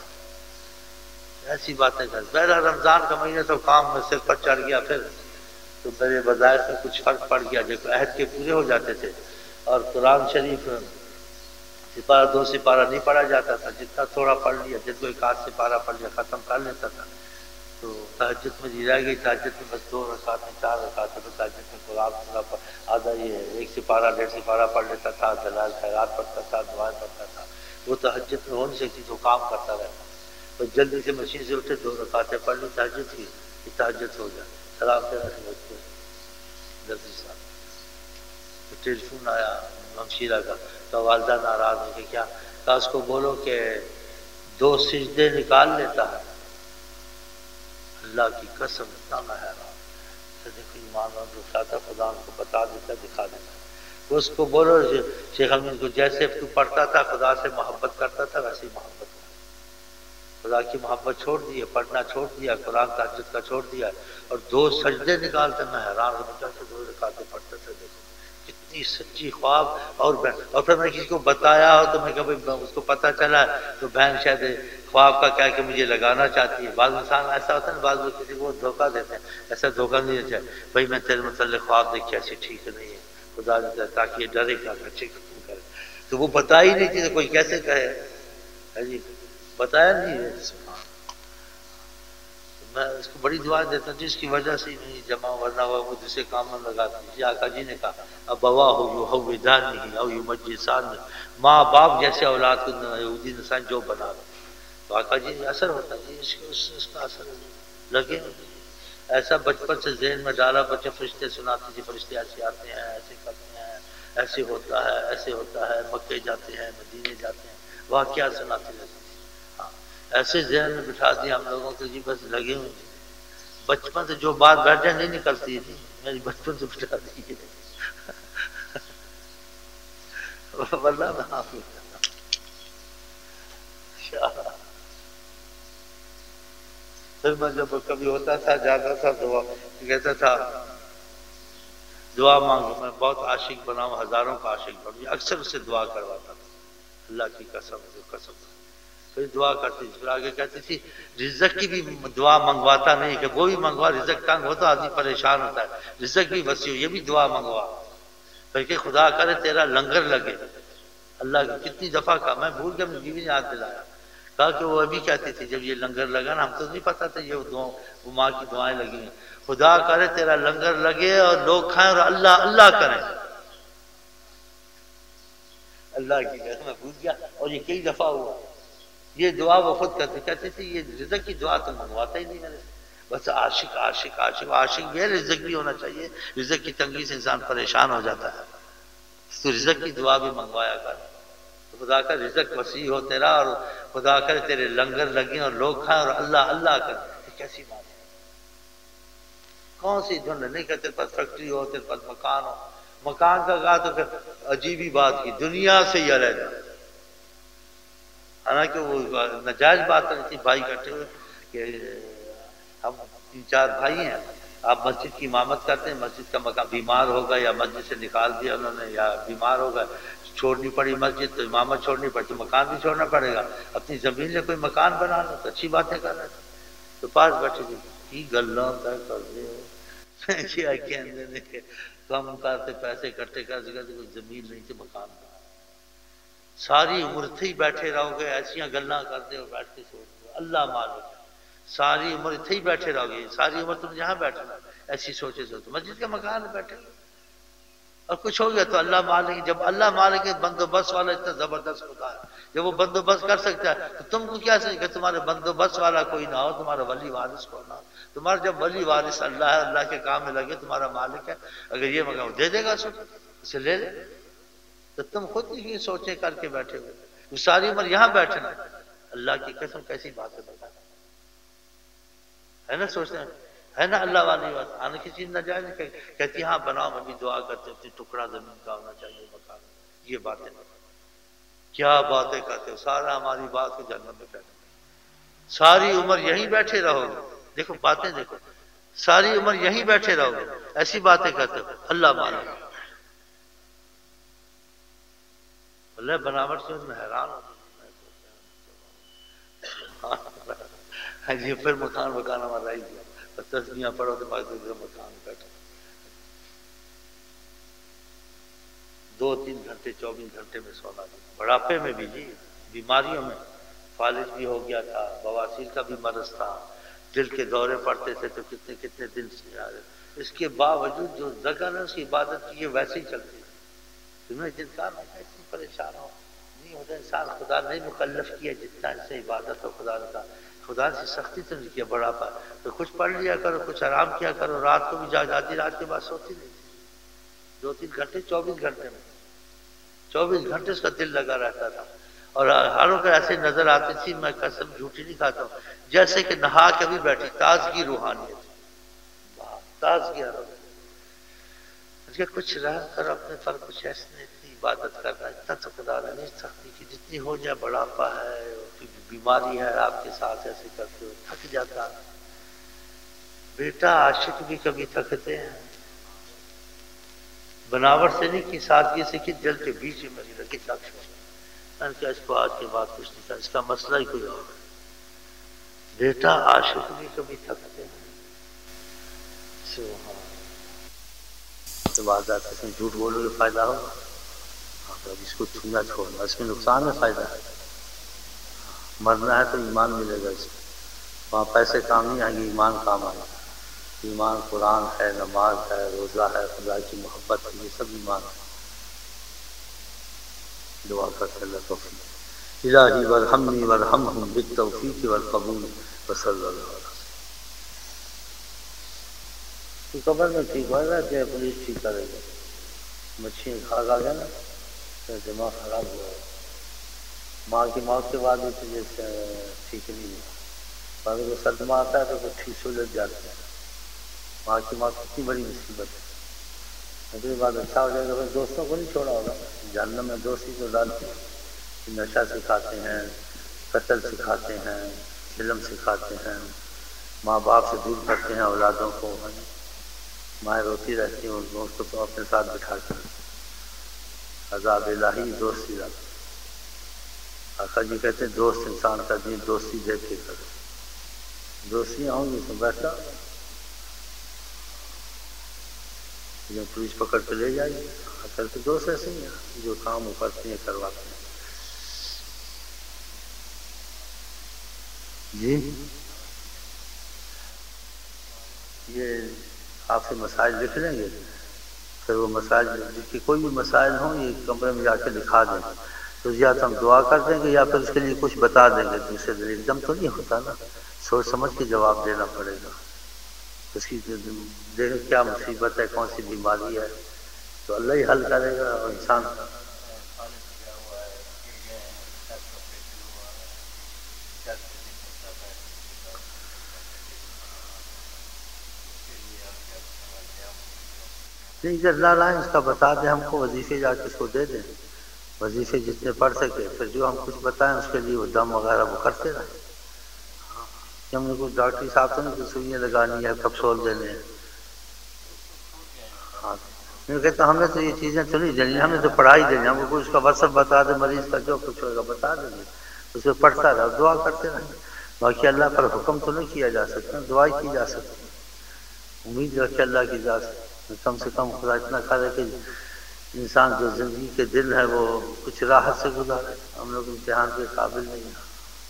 ایسی باتیں کر. پہلا رمضان کا مہینہ تو کام میں سر پر چڑھ گیا، پھر تو میرے وظائف میں کچھ فرق پڑ گیا، جو عہد کے پورے ہو جاتے تھے. اور قرآن شریف سپارہ دو سپارہ نہیں پڑھا جاتا تھا، جتنا تھوڑا پڑھ لیا، جس کو ایک آدھ سپارہ پڑھ لیا ختم کر لیتا تھا. تو تہجد میں جی رہ گئی، تہجد میں بس دو رکعتیں چار رکعتیں، تو تہجد میں قرآن پورا آدھا یہ ایک سپارہ ڈیڑھ سپارہ پڑھ لیتا تھا، دلائل خیرات پڑھتا تھا، دعائیں پڑھتا تھا. وہ تہجد میں ہو نہیں سکتی تو کام کرتا رہتا. تو جلدی سے مشین سے اٹھے، دو رکعتیں پڑھ لی تہجد کی، تہجد ہو جائے، سلام تیرا سمجھتے جلدی صاحب. تو ٹیلی فون آیا ہمشیرہ کا، تو والدہ ناراض ہے کہ کیا. کہا اس کو بولو کہ دو سجدے نکال لیتا ہے. اللہ کی قسم اتنا میں حیران. تو دیکھو ایمان اور جو چاہتا خدا ان کو بتا دیتا دکھا دیتا. تو اس کو بولو شیخ امین کو جیسے تو پڑھتا تھا خدا سے محبت کرتا تھا ویسے ہی محبت کر. خدا کی محبت چھوڑ دی ہے, پڑھنا چھوڑ دیا, قرآن تہجد کا چھوڑ دیا, اور دو سجدے نکالتے. میں حیران ہو جاتا سے دو رکعتیں پڑھتے تھے. دیکھو کتنی سچی خواب. اور اور پھر میں کسی کو بتایا ہو تو میں کبھی اس کو پتہ چلا تو بہن شاید خواب کا کیا کہ مجھے لگانا چاہتی ہے. بعض انسان ایسا ہوتا ہے نا, بعض لوگ کسی کو دھوکہ دیتے ہیں. ایسا دھوکہ نہیں دیتا بھائی میں تیرے متعلق خواب دیکھی ایسی ٹھیک نہیں ہے, خدا دیتا تاکہ یہ ڈرے گا اچھے کرے. تو وہ بتا ہی نہیں تھی تو کوئی کیسے کہے جی بتایا نہیں ہے. میں اس کو بڑی دعا دیتا ہوں جس کی وجہ سے نہیں جمع ورنہ ہوا وہ دوسرے کام میں لگاتی. جی آقا جی نے کہا اب بوا ہو یو ہو ودانی او یو مجلسان, ماں باپ جیسے اولاد کو یہودی نسان جو بنا دو. تو آقا جی اثر ہوتا ہے اس اس کا اثر لگے. ایسا بچپن سے ذہن میں ڈالا, بچے فرشتے سناتے جی فرشتے ایسے آتے ہیں ایسے کرتے ہیں ایسے ہوتا ہے ایسے ہوتا ہے, مکے جاتے ہیں مدینے جاتے ہیں, واقعات سناتے رہتے. ایسے ذہن میں بٹھا دیا ہم لوگوں کو جی بس لگے ہوئے. بچپن سے جو بات بیٹھے نہیں نکلتی تھی میری بچپن سے بٹھا دی ہے. ورنہ نہ پھر میں جب کبھی ہوتا تھا جاتا تھا دعا کہتا تھا دعا مانگو. میں بہت عاشق بناؤں, ہزاروں کا عاشق بنوں, اکثر اس سے دعا کرواتا تھا. اللہ کی قسم جو قسم پھر دعا کرتی تھی. پھر آگے کہتی تھی رزق کی بھی دعا منگواتا نہیں کہ وہ بھی منگوا, رزق تنگ ہوتا آدمی پریشان ہوتا ہے, رزق بھی وسیع ہو یہ بھی دعا منگوا. پھر کہ خدا کرے تیرا لنگر لگے. اللہ کی کتنی دفعہ کہا, میں بھول گیا, میری بیوی نے یاد دلایا. کہا کہ وہ ابھی کہتی تھی جب یہ لنگر لگا نا ہم تو نہیں پتا تھا یہ دعا وہ ماں کی دعائیں لگی ہیں. خدا کرے تیرا لنگر لگے اور لوگ کھائیں اور اللہ اللہ کریں. اللہ کی قسم میں بھول گیا. اور یہ کئی دفعہ ہوا یہ دعا وہ خود کرتے کہتے تھے یہ رزق کی دعا تو منگواتا ہی نہیں میں نے. بس عاشق عاشق عاشق عاشق بھی ہے, رزق بھی ہونا چاہیے. رزق کی تنگی سے انسان پریشان ہو جاتا ہے. تو رزق کی دعا بھی منگوایا کر. خدا کا رزق وسیع ہو تیرا اور خدا کرے تیرے لنگر لگیں اور لوگ کھائیں اور اللہ اللہ کریں. کیسی بات ہے, کون سی دھن نہیں کہ تیرے پاس فیکٹری ہو تیرے پاس مکان ہو. مکان کا کہا تو پھر عجیب ہی بات کی دنیا سے ہی علیحدہ. حالانکہ وہ ناجائز بات نہیں تھی بھائی کہتے ہوئے کہ ہم تین چار بھائی ہیں, آپ مسجد کی امامت کرتے ہیں, مسجد کا مکان بیمار ہوگا یا مسجد سے نکال دیا انہوں نے یا بیمار ہوگا چھوڑنی پڑی مسجد تو امامت چھوڑنی پڑی تو مکان بھی چھوڑنا پڑے گا. اپنی زمین میں کوئی مکان بنا لو تو اچھی باتیں کر رہے تھے. تو پاس بیٹھے تھے کی گلوں طے کر دے کم کرتے پیسے اکٹھے کر دے کوئی زمین نہیں تھی مکان بنا. ساری عمر تھے ہی بیٹھے رہو گے ایسیاں گلاں کرتے ہو بیٹھ کے چھوڑ دو اللہ مالک. ساری عمر تھے ہی بیٹھے رہو گے, ساری عمر تم جہاں بیٹھنا ایسی سوچے سوچو مسجد کے مکان میں بیٹھے اور کچھ ہو گیا تو اللہ مالک. جب اللہ مالک بندوبست والا اتنا زبردست ہوتا ہے جب وہ بندوبست کر سکتا ہے تو تم کو کیا سمجھ کہ تمہارے بندوبست والا کوئی نہ ہو, تمہارا ولی وارث کو نہ ہو. تمہارا جب ولی وارث اللہ ہے, اللہ کے کام میں لگے, تمہارا مالک ہے, اگر یہ مقام دے دے گا سب اسے لے لے. تو تم خود ہی سوچیں کر کے بیٹھے ہوئے وہ ساری عمر یہاں بیٹھنا. اللہ کی قسم کیسی بات ہے بتا ہے نا, سوچتے ہیں ہے نا اللہ والی بات. آنے کی چیز نہ جائے نہیں کہتی ہاں بناؤ, میں بھی دعا کرتے اپنی ٹکڑا زمین کا ہونا چاہیے مکان. یہ باتیں کیا باتیں کرتے ہو, سارا ہماری بات کو جنت میں بیٹھے ساری عمر یہیں بیٹھے رہو گے. دیکھو باتیں دیکھو ساری عمر یہیں بیٹھے رہو گے ایسی باتیں کرتے ہو اللہ مالک. اللہ بناوٹ سے میں حیران ہوں. ہاں جی پھر مکان مکان ہمارا ہی دیا تسبیحاں پڑھو تو بعد مکان بیٹھا دو تین گھنٹے چوبیس گھنٹے میں سونا. بڑھاپے میں بھی جی بیماریوں میں فالج بھی ہو گیا تھا, بواسیر کا بھی مرض تھا, دل کے دورے پڑتے تھے تو کتنے کتنے دن سے آ رہے. اس کے باوجود جو جگہ نے اس کی عبادت کی یہ ویسے ہی چلتی ہے. تمہیں جن کا میں کیسی پریشان ہو نہیں ہوتا انسان. خدا نے مکلف کیا جتنا اس سے عبادت ہو. خدا نے کہا خدا سے سختی تو نہیں کیا بڑھاپا تو کچھ پڑھ لیا کرو کچھ آرام کیا کرو. رات کو بھی جاگ آدھی رات کے بعد سوتی نہیں تھی دو تین گھنٹے چوبیس گھنٹے میں چوبیس گھنٹے اس کا دل لگا رہتا تھا. اور ہاروں کا ایسے نظر آتی تھی میں قسم جھوٹی نہیں کھاتا ہوں جیسے کہ نہا کے بھی بیٹھی تازگی روحانیت تازگی آ رہا ہے کچھ رہ کر اپنے پر کچھ ایسے نہیں، اتنی عبادت کرنا اتنا تو خدا نے نہیں سکتی کہ جتنی ہو جائے بڑھاپا ہے بیماری ہے آپ کے ساتھ ایسے کرتے ہو تھک جاتا ہے بیٹا عاشق بھی کبھی تھکتے ہیں بناوٹ سے نہیں کی سادگی سے کہ دل کے بیچ میں رکھی نقش میں نے کہا اس کو آج کے بعد کچھ نہیں کہا اس کا مسئلہ ہی کوئی اور ہے بیٹا عاشق بھی کبھی تھکتے ہیں سبحان کے بعد آتے ہیں جھوٹ بولو گے فائدہ ہوگا اب اس کو چھونا چھوڑنا اس میں نقصان ہے فائدہ ہے مرنا ہے تو ایمان ملے گا اس میں وہاں پیسے کام نہیں آئیں گے ایمان کام آئے گا ایمان قرآن ہے نماز ہے روزہ ہے خدا کی محبت ہے یہ سب ایمان ہے دعا کرتے اللہ توفیق الہی ورحمنی ورحمہم بالتوفیق والقبول وصلی اللہ علیہ وسلم تو قبر میں ٹھیک ہو رہا ہے پولیس ٹھیک کرے گا مچھلی کھا کھا گیا نا تو دماغ خراب ہوا ہے ماں کی موت کے بعد بھی تجھے ٹھیک نہیں ہوا اگر وہ صدمہ آتا ہے تو وہ ٹھیک سلجھ جاتے ہیں ماں کی موت کتنی بڑی مصیبت ہے اگلی بات اچھا ہو جائے گا پھر دوستوں کو نہیں چھوڑا ہوگا جہنم میں دوستی کو ڈالتے ہیں نشہ سکھاتے ہیں قتل سکھاتے ہیں ظلم سکھاتے ہیں ماں باپ سے دور کرتے ہیں اولادوں کو مائیں روتی رہتی ہیں ان دوست کو اپنے ساتھ بٹھا کر عذاب الہی دوستی رہتا آقا جی کہتے ہیں دوست انسان کا دین دوستی دیکھ کے کرو دوستیاں ہوں گی تو بیٹھا جب پولیس پکڑ کے لے جائے گی اصل تو دوست ایسے ہی ہیں جو کام وہ کرتے ہیں کرواتے ہیں جی یہ آپ سے مسائل لکھ لیں گے پھر وہ مسائل جس کے کوئی بھی مسائل ہوں یہ کمرے میں جا کے لکھا دیں تو یا تو ہم دعا کر دیں گے یا پھر اس کے لیے کچھ بتا دیں گے دوسرے دن ایک دم تو نہیں ہوتا نا سوچ سمجھ کے جواب دینا پڑے گا اس کی دیکھیں کیا مصیبت ہے کون سی بیماری ہے تو اللہ ہی حل کرے گا اور انسان نہیں جب نہ لائیں اس کا بتا دیں ہم کو وظیفے جا کے اس کو دے دیں وظیفے جتنے پڑھ سکے پھر جو ہم کچھ بتائیں اس کے لیے وہ دم وغیرہ وہ کرتے رہیں کہ ہم نے کچھ ڈاکٹری صاحب تو نہیں کہ سوئیاں لگانی ہے کپسول دینے ہیں ہاں میں کہتا ہم نے تو یہ چیزیں تو نہیں دینی ہم نے تو پڑھائی دینی ہم کو اس کا وصف بتا دیں مریض کا جو کچھ ہوگا بتا دیں گے اس کو پڑھتا رہا دعا کرتے رہیں باقی اللہ پر حکم تو نہیں کیا جا سکتا دعا کی جا سکتی امید رکھے اللہ کی ذات سے کم سے کم خدا اتنا کرے کہ انسان جو زندگی کے دل ہے وہ کچھ راحت سے گزارے ہم لوگ امتحان کے قابل نہیں ہیں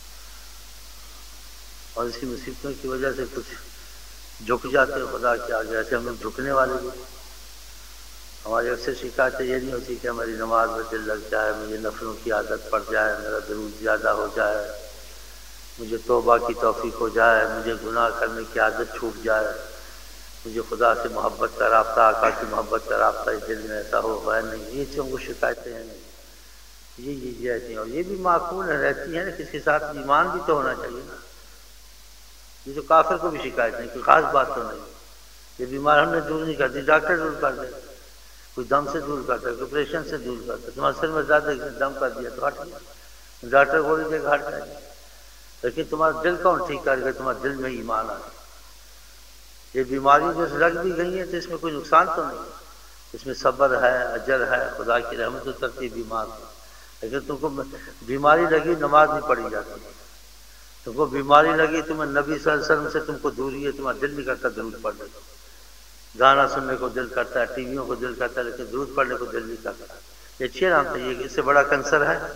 اور اسی مصیبتوں کی وجہ سے کچھ جھک جاتے ہیں خدا کے آگے ایسے ہم لوگ جھکنے والے بھی ہماری اکثر شکایتیں یہ نہیں ہوتی کہ ہماری نماز میں دل لگ جائے مجھے نفلوں کی عادت پڑ جائے میرا درود زیادہ ہو جائے مجھے توبہ کی توفیق ہو جائے مجھے گناہ کرنے کی عادت چھوٹ جائے مجھے خدا سے محبت کا رابطہ آقا کی محبت کا رابطہ اس دل میں ایسا ہو ہے نہیں یہ چیزوں کو شکایتیں ہیں نہیں یہ چیزیں ایسی ہیں اور یہ بھی معقول رہتی ہیں نا کسی کے ساتھ ایمان بھی تو ہونا چاہیے نا یہ تو کافر کو بھی شکایت نہیں کوئی خاص بات تو نہیں یہ بیمار ہم نے دور نہیں کر دی ڈاکٹر دور کر دے کوئی دم سے دور کرتا ہے کوئی آپریشن سے دور کرتا ہے تمہارے سر میں زیادہ دم کر دیا تو ہٹ گیا ڈاکٹر بولے دے گا ہٹ جائے گا لیکن تمہارا دل کون ٹھیک کر گیا تمہارے دل میں ایمان آ یہ بیماری جو لگ بھی گئی ہے تو اس میں کوئی نقصان تو نہیں اس میں صبر ہے اجر ہے خدا کی رحمت اترتی بیمار ہے لیکن تم کو بیماری لگی نماز نہیں پڑھی جاتی تم کو بیماری لگی تمہیں نبی صلی اللہ علیہ وسلم سے تم کو دوری ہے تمہارا دل نہیں کرتا درود پڑھنے کو گانا سننے کو دل کرتا ہے ٹی ویوں کو دل کرتا ہے لیکن درود پڑھنے کو دل نہیں کرتا یہ اچھی رام یہ اس سے بڑا کنسر ہے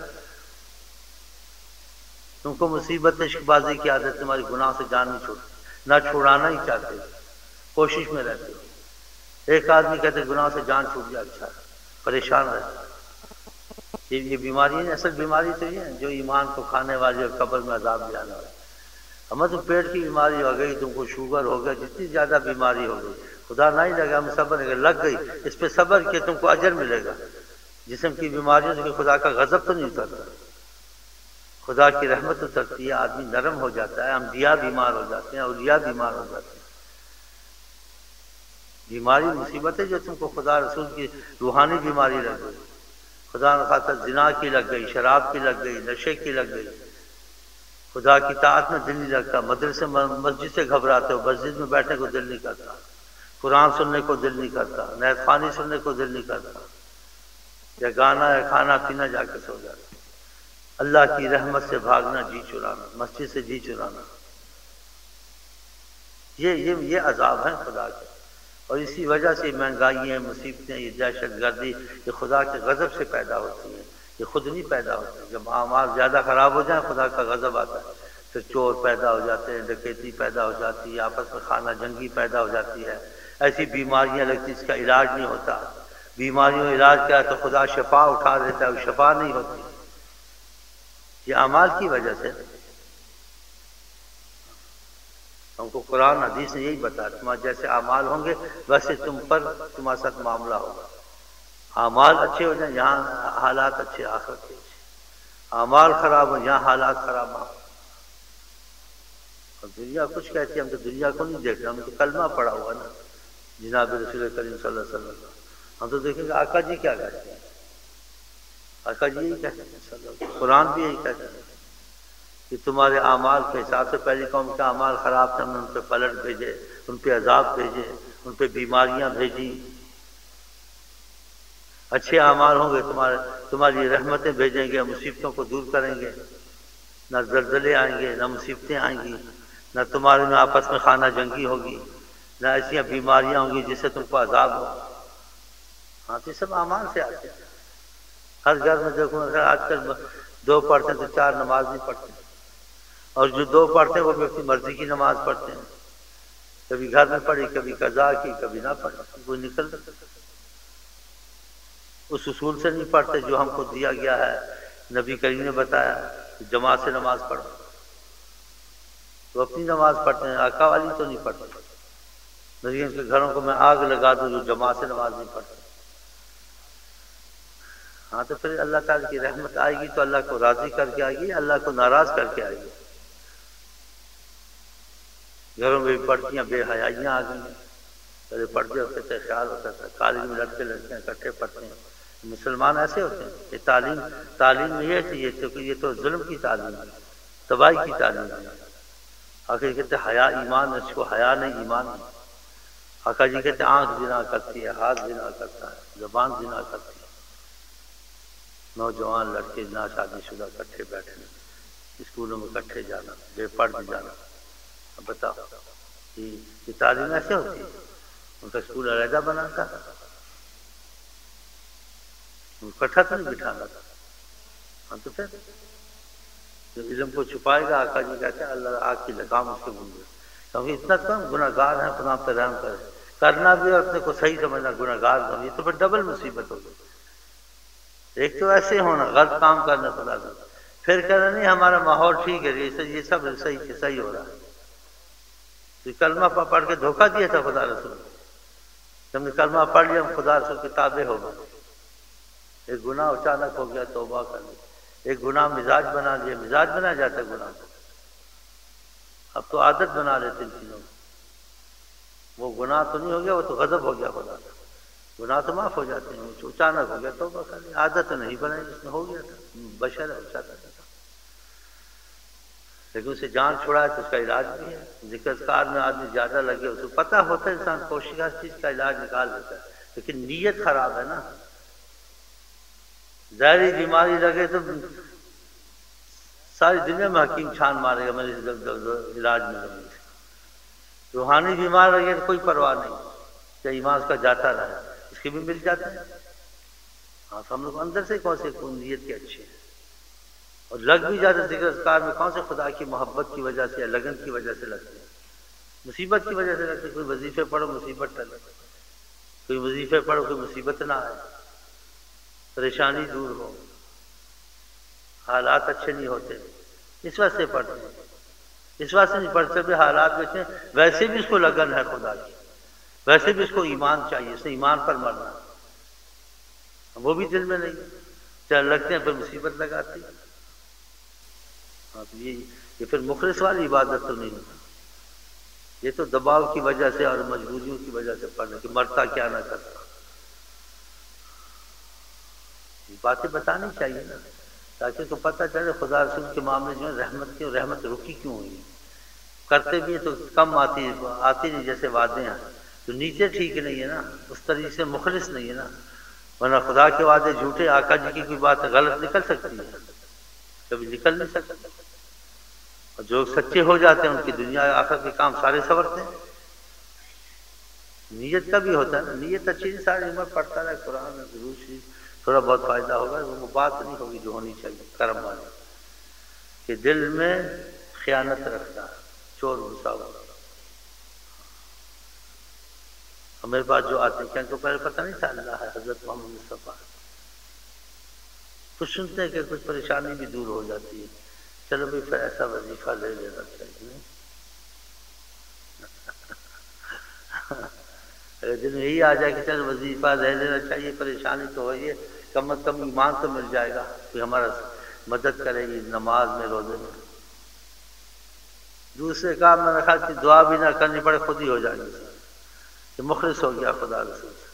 تم کو مصیبت عشق بازی کی عادت تمہاری گناہ سے جان نہیں چھوڑ نہ چھڑانا ہی چاہتے کوشش میں رہتے ہو ایک آدمی کہتے گناہ سے جان چھوٹ جائے اچھا پریشان رہتے یہ بیماری ہے اصل بیماری تو یہ ہے جو ایمان کو کھانے والی اور قبر میں عذاب بھی آنے والی ہمیں تو پیٹ کی بیماری ہو گئی تم کو شوگر ہو گیا جتنی زیادہ بیماری ہو گئی خدا نہیں لگا ہم صبر لگ گئی اس پہ صبر کیا تم کو اجر ملے گا جسم کی بیماریوں سے خدا کا غضب تو نہیں اترتا خدا کی رحمت اترتی ہے آدمی نرم ہو جاتا ہے انبیاء بیمار ہو جاتے ہیں اولیاء بیمار ہو جاتے ہیں بیماری مصیبت ہے جو تم کو خدا رسول کی روحانی بیماری لگ گئی، خدا نہ خاصا زنا کی لگ گئی، شراب کی لگ گئی، نشے کی لگ گئی، خدا کی طاعت میں دل نہیں لگتا، مدرسے مسجد سے گھبراتے ہو، مسجد میں بیٹھنے کو دل نہیں کرتا، قرآن سننے کو دل نہیں کرتا، نیت خوانی سننے کو دل نہیں کرتا، یا گانا یا کھانا پینا جا کے سو جاتا، اللہ کی رحمت سے بھاگنا، جی چرانا، مسجد سے جی چرانا، یہ یہ یہ عذاب ہیں خدا کے، اور اسی وجہ سے مہنگائی ہیں، مصیبتیں، یہ دہشت گردی، یہ خدا کے غضب سے پیدا ہوتی ہیں، یہ خود نہیں پیدا ہوتی۔ جب اعمال زیادہ خراب ہو جائیں خدا کا غضب آتا ہے، پھر چور پیدا ہو جاتے ہیں، ڈکیتی پیدا ہو جاتی ہے، آپس میں خانہ جنگی پیدا ہو جاتی ہے، ایسی بیماریاں لگتی اس کا علاج نہیں ہوتا، بیماریوں کا علاج کیا ہے تو خدا شفا اٹھا دیتا ہے، وہ شفا نہیں ہوتی، یہ اعمال کی وجہ سے۔ ہم کو قرآن حدیث نے یہی بتایا، تمہارے جیسے اعمال ہوں گے ویسے تم پر تمہارے ساتھ معاملہ ہوگا، اعمال اچھے ہو جائیں یہاں حالات اچھے، آخرت کے اچھے، اعمال خراب ہو یہاں حالات خراب ہوں۔ اور دنیا کچھ کہتی ہے، ہم تو دنیا کو نہیں دیکھ رہے، ہم تو کلمہ پڑا ہوا نا جناب رسول کریم صلی اللہ علیہ وسلم، ہم تو دیکھیں گے آقا جی کیا کہتے ہیں، آقا جی یہی کہتے ہیں صلی اللہ علیہ وسلم، قرآن بھی یہی کہتے ہیں کہ تمہارے اعمال کے حساب سے پہلی قوم کے اعمال خراب تھے، ہم نے ان پہ پلٹ بھیجے، ان پہ عذاب بھیجے، ان پہ بیماریاں بھیجی، اچھے اعمال ہوں گے تمہارے تمہاری رحمتیں بھیجیں گے، مصیبتوں کو دور کریں گے، نہ زلزلے آئیں گے، نہ مصیبتیں آئیں گی، نہ تمہارے میں آپس میں خانہ جنگی ہوگی، نہ ایسی بیماریاں ہوں گی جس سے تم کو عذاب ہو۔ ہاں تو یہ سب اعمال سے آتے ہیں۔ ہر گھر میں دیکھو اگر آج کل دو پڑھتے ہیں تو چار نماز نہیں پڑھتے، اور جو دو پڑھتے ہیں وہ بھی اپنی مرضی کی نماز پڑھتے ہیں، کبھی گھر میں پڑھی، کبھی قضا کی، کبھی نہ پڑھی، کوئی نکل اس اصول سے نہیں پڑھتے جو ہم کو دیا گیا ہے، نبی کریم نے بتایا کہ جماعت سے نماز پڑھو، تو اپنی نماز پڑھتے ہیں، آقا والی تو نہیں پڑھتے۔ نبی کے گھروں کو میں آگ لگا دوں جو جماعت سے نماز نہیں پڑھتے۔ ہاں تو پھر اللہ تعالیٰ کی رحمت آئے گی تو اللہ کو راضی کر کے آئے گی، اللہ کو ناراض کر کے آئے گی۔ گھروں میں بھی پردیاں بے حیائیاں آ گئی ہیں، پہلے پردے ہوتے تھے، خیال ہوتا تھا، کالج میں لڑکے لڑکیاں اکٹھے پڑھتے ہیں، مسلمان ایسے ہوتے ہیں۔ یہ تعلیم تعلیم میں یہ چاہیے کیونکہ یہ تو ظلم کی تعلیم ہے، تباہی کی تعلیم ہے۔ آخر کہتے ہیں حیا ایمان ہے، اس کو حیا نہیں ایمان نہیں۔ آقا جی کہتے ہیں آنکھ زنا کرتی ہے، ہاتھ زنا کرتا ہے، زبان زنا کرتی ہے۔ نوجوان لڑکے نا شادی شدہ اکٹھے بیٹھنے، اسکولوں میں اکٹھے جانا، بے پردہ جانا، اب بتاؤ یہ تعلیم ایسے ہوتی ہے؟ ان کا اسکول علیحدہ بناتا تھا، اکٹھا تو نہیں بٹھانا تھا۔ ہاں تو پھر جو علم کو چھپائے گا، آقا جی کہتے ہیں اللہ آگ کی لگام اس کے منہ میں، کیونکہ اتنا کم گناہ گار ہیں، خدا پہ رحم کرے، کرنا بھی اور اپنے کو صحیح سمجھنا گناہ گار بن، یہ تو پھر ڈبل مصیبت ہوگی۔ ایک تو ایسے ہونا غلط کام کرنا خدا سے، پھر کہنا نہیں ہمارا ماحول ٹھیک ہے، یہ سب صحیح صحیح ہو رہا ہے۔ تو کلمہ پڑھ کے دھوکہ دیا تھا خدا رسول، جب نے کلمہ پڑھ لیا ہم خدا رسول کے تابع ہو گئے، ایک گناہ اچانک ہو گیا توبہ کر لی، ایک گناہ مزاج بنا لیا، مزاج بنا جاتا ہے گناہ کو، اب تو عادت بنا لیتے ان چیزوں کو، وہ گناہ تو نہیں ہو گیا، وہ تو غضب ہو گیا خدا کا، گناہ تو معاف ہو جاتے ہیں، اچانک ہو گیا توبہ کر لی، عادت نہیں بنائی، اس میں ہو گیا تھا، بشر ہے اچھا تھا، لیکن اسے جان چھڑائے تو اس کا علاج بھی ہے۔ ذکر اذکار میں آدمی زیادہ لگے، اسے پتہ ہوتا ہے، انسان کوشش ہر چیز کا علاج نکال دیتا ہے، لیکن نیت خراب ہے نا۔ ظاہری بیماری لگے تو ساری دنیا میں حکیم چھان مارے گا میرے علاج میں لگے، روحانی بیمار لگے تو کوئی پرواہ نہیں، کہ ایمان اس کا جاتا رہے، اس کے بھی مل جاتے ہیں۔ ہاں تو ہم لوگ اندر سے کون سے کون نیت کے اچھے ہیں، اور لگ بھی جاتے ذکر اذکار میں، کون سے خدا کی محبت کی وجہ سے یا لگن کی وجہ سے لگتے ہیں، مصیبت کی وجہ سے لگتے ہیں۔ کوئی وظیفے پڑھو مصیبت ٹلے، کوئی وظیفے پڑھو کوئی مصیبت نہ آئے، پریشانی دور ہو، حالات اچھے نہیں ہوتے، اس واسطے پڑھتے ہیں، اس واسطے نہیں پڑھتے بھی حالات ویسے ویسے بھی اس کو لگن ہے خدا کی، ویسے بھی اس کو ایمان چاہیے، اس نے ایمان پر مرنا، وہ بھی دل میں نہیں، چل لگتے ہیں پھر مصیبت لگاتی ہے۔ ہاں تو یہ یہ پھر مخلص والی عبادت تو نہیں ہوتی۔ یہ تو دباؤ کی وجہ سے اور مجبوریوں کی وجہ سے پڑھنا کہ مرتا کیا نہ کرتا. یہ باتیں بتانی چاہیے نا تاکہ تو پتہ چلے خدا رسول کے معاملے جو ہے رحمت کی رحمت رکی کیوں ہوئی. کرتے بھی ہیں تو کم آتی آتی نہیں جیسے وعدے ہیں تو نیچے ٹھیک نہیں ہے نا, اس طریقے سے مخلص نہیں ہے نا, ورنہ خدا کے وعدے جھوٹے, آقا جی کی کوئی بات غلط نکل سکتی ہے, کبھی نکل نہیں سکتی. اور جو سچے ہو جاتے ہیں ان کی دنیا آخرت کے کام سارے سنورتے ہیں. نیت کا بھی ہوتا ہے نا, نیت اچھی نہیں ساری عمر پڑھتا رہے قرآن میں ضرور شریف تھوڑا بہت فائدہ ہوگا, وہ بات نہیں ہوگی جو ہونی چاہیے کرم والی کہ دل میں خیانت رکھتا ہے, چور گھسا ہوا. میرے پاس جو آتے ہیں کیا پہلے پتہ نہیں تھا اللہ ہے حضرت محمد مصطفیٰ, کچھ سنتے ہیں کہ کچھ پریشانی بھی دور ہو جاتی ہے, چلو بھائی پھر ایسا وظیفہ لے لینا چاہیے. اگر دن میں یہی آ جائے کہ چل وظیفہ لے لینا چاہیے, پریشانی تو ہوئی ہے, کم از کم ایمان تو مل جائے گا, کوئی ہمارا مدد کرے گی نماز میں روزے میں. دوسرے کام میں رکھا کہ دعا بھی نہ کرنی پڑے خود ہی ہو جائے گی کہ مخلص ہو گیا خدا رسول سے.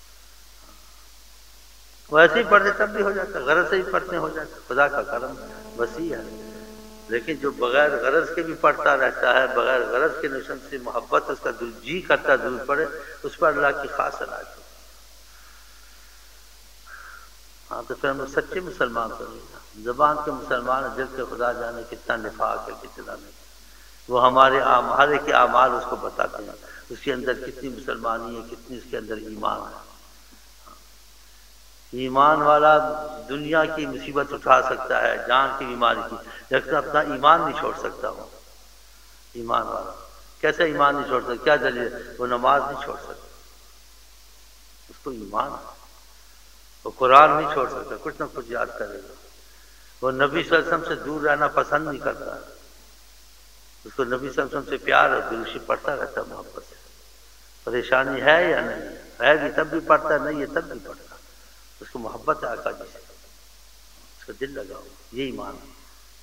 ویسے ہی پڑھتے تب بھی ہو جاتا, غرض سے ہی پڑھتے ہو جاتا, خدا کا کرم وسیع ہے. لیکن جو بغیر غرض کے بھی پڑھتا رہتا ہے, بغیر غرض کے نشن سے محبت اس کا جی کرتا دور پڑے, اس پر اللہ کی خاص عنایت ہے. ہاں تو پھر ہم سچے مسلمان تو نہیں, زبان کے مسلمان, دل کے خدا جانے کتنا نفاق ہے کتنا نہیں. وہ ہمارے ہمارے کے اعمال اس کو بتاتے ہیں, اس کے اندر کتنی مسلمانی ہے, کتنی اس کے اندر ایمان ہے. ایمان والا دنیا کی مصیبت اٹھا سکتا ہے, جان کی بیماری کی, لیکن اپنا ایمان نہیں چھوڑ سکتا. وہ ایمان والا کیسے ایمان نہیں چھوڑ سکتا, کیا دلیل؟ وہ نماز نہیں چھوڑ سکتا, اس کو ایمان ہے. وہ قرآن نہیں چھوڑ سکتا, کچھ نہ کچھ یاد کرے گا. وہ نبی صلی اللہ علیہ وسلم سے دور رہنا پسند نہیں کرتا, اس کو نبی صلی اللہ علیہ وسلم سے پیار ہے, دروشی پڑھتا رہتا ہے محبت سے. پریشانی ہے یا نہیں ہے بھی تب بھی پڑھتا ہے, نہیں ہے تب بھی پڑھتا, اس کو محبت ہے آقا جی سے, اس کا دل لگاؤ, یہ ایمان ہے.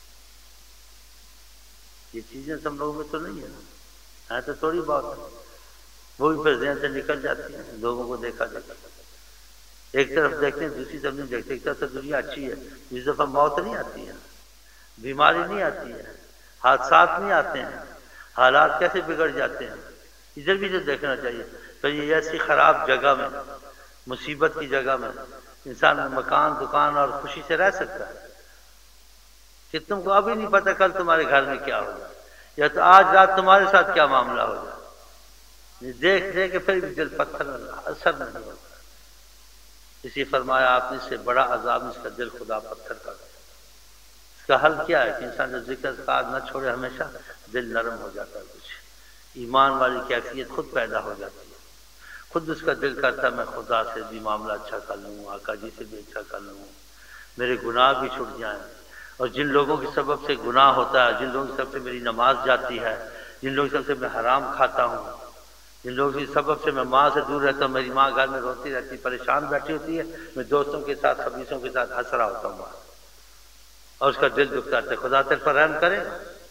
یہ چیزیں سب لوگوں میں تو نہیں ہے نا, ہے تو تھوڑی بات ہے, وہ بھی پھر ذہن سے نکل جاتی ہیں. لوگوں کو دیکھا دیکھا ایک طرف دیکھتے ہیں دوسری طرف نہیں دیکھتے. ایک طرف تو دنیا اچھی ہے, جس دفعہ موت نہیں آتی ہے, بیماری نہیں آتی ہے, حادثات نہیں آتے ہیں, حالات کیسے بگڑ جاتے ہیں, ادھر بھی تو دیکھنا چاہیے. پھر یہ ایسی خراب جگہ میں, مصیبت کی جگہ میں انسان مکان دکان اور خوشی سے رہ سکتا ہے کہ تم کو ابھی نہیں پتہ کل تمہارے گھر میں کیا ہوگا, یا تو آج رات تمہارے ساتھ کیا معاملہ ہوگا. دیکھ دیکھ کے پھر بھی دل پتھر اثر نہیں ہوتا. اسی فرمایا آپ نے, اس سے بڑا عذاب اس کا دل خدا پتھر کر دیا. اس کا حل کیا ہے کہ انسان جو ذکر اذکار نہ چھوڑے, ہمیشہ دل نرم ہو جاتا ہے, کچھ ایمان والی کیفیت خود پیدا ہو جاتی ہے. خود اس کا دل کرتا ہے میں خدا سے بھی معاملہ اچھا کر لوں, آقا جی سے بھی اچھا کر لوں, میرے گناہ بھی چھٹ جائیں. اور جن لوگوں کے سبب سے گناہ ہوتا ہے, جن لوگوں کے سبب سے میری نماز جاتی ہے, جن لوگوں کے سبب سے میں حرام کھاتا ہوں, جن لوگوں کے سبب سے میں ماں سے دور رہتا ہوں, میری ماں گھر میں روتی رہتی, پریشان بیٹھی ہوتی ہے, میں دوستوں کے ساتھ خبیثوں کے ساتھ ہنس رہا ہوتا ہوں, اور اس کا دل دکھتا ہے. خدا تیرے پر رحم کرے.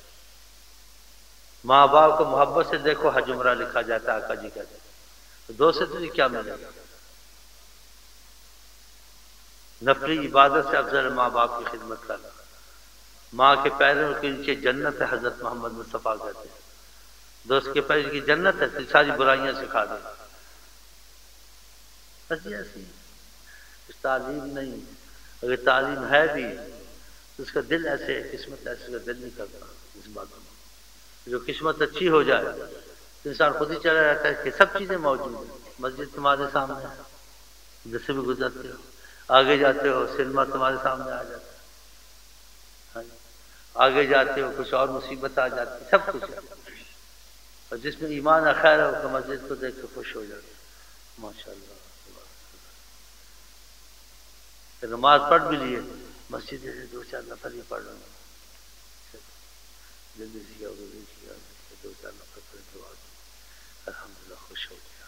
ماں باپ کو محبت سے دیکھو, حج عمرہ لکھا جاتا ہے, آقا جی کہتے ہیں. تو دو سے تجھے کیا ملے گا؟ نفلی عبادت سے افضل ماں باپ کی خدمت کرنا. ماں کے پیروں کے نیچے جنت ہے, حضرت محمد مصطفیٰ کہتے ہیں. دوست کے پیر کی جنت ہے, ساری برائیاں سکھا دے. بس ایسی تعلیم نہیں, اگر تعلیم ہے بھی تو اس کا دل ایسے, قسمت ایسے, اس کا دل نہیں کرتا اس بات میں. جو قسمت اچھی ہو جائے تو انسان خود ہی چلا رہتا ہے کہ سب چیزیں موجود ہیں. مسجد تمہارے سامنے ہے, جس سے بھی گزرتے ہو, آگے جاتے ہو سنیما تمہارے سامنے آ جاتا ہے, آگے جاتے ہو کچھ اور مصیبت آ جاتی ہے, سب کچھ ہے. اور جس میں ایمان خیر ہے وہ مسجد کو دیکھ کے خوش ہو جاتا ہے, ماشاء اللہ. نماز پڑھ بھی لیے, مسجد سے دو چار نفر ہی پڑھ رہے ہیں, جلدی سے کیا کیا دو چار نفر پڑھ دعا کی, الحمدللہ خوش ہو گیا.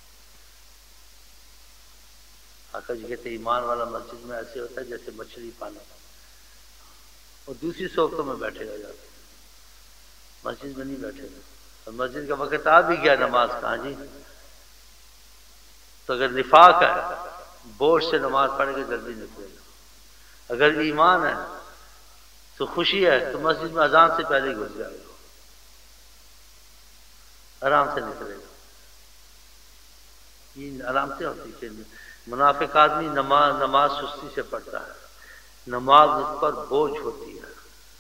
آقا جی کہتے ایمان والا مسجد میں ایسے ہوتا ہے جیسے مچھلی پانی, اور دوسری صوبتوں میں بیٹھے گا جاتے, مسجد میں نہیں بیٹھے گا. مسجد کا وقت آ بھی گیا، نماز کہاں جی؟ تو اگر نفاق ہے بوجھ سے نماز پڑھ کے جلدی نکلے گا، اگر ایمان ہے تو خوشی ہے تو مسجد میں اذان سے پہلے ہی گھس جائے گا، آرام سے نکلے گا۔ یہ علامتیں ہوتی کہ منافق آدمی نماز نماز سستی سے پڑھتا ہے، نماز اس پر بوجھ ہوتی ہے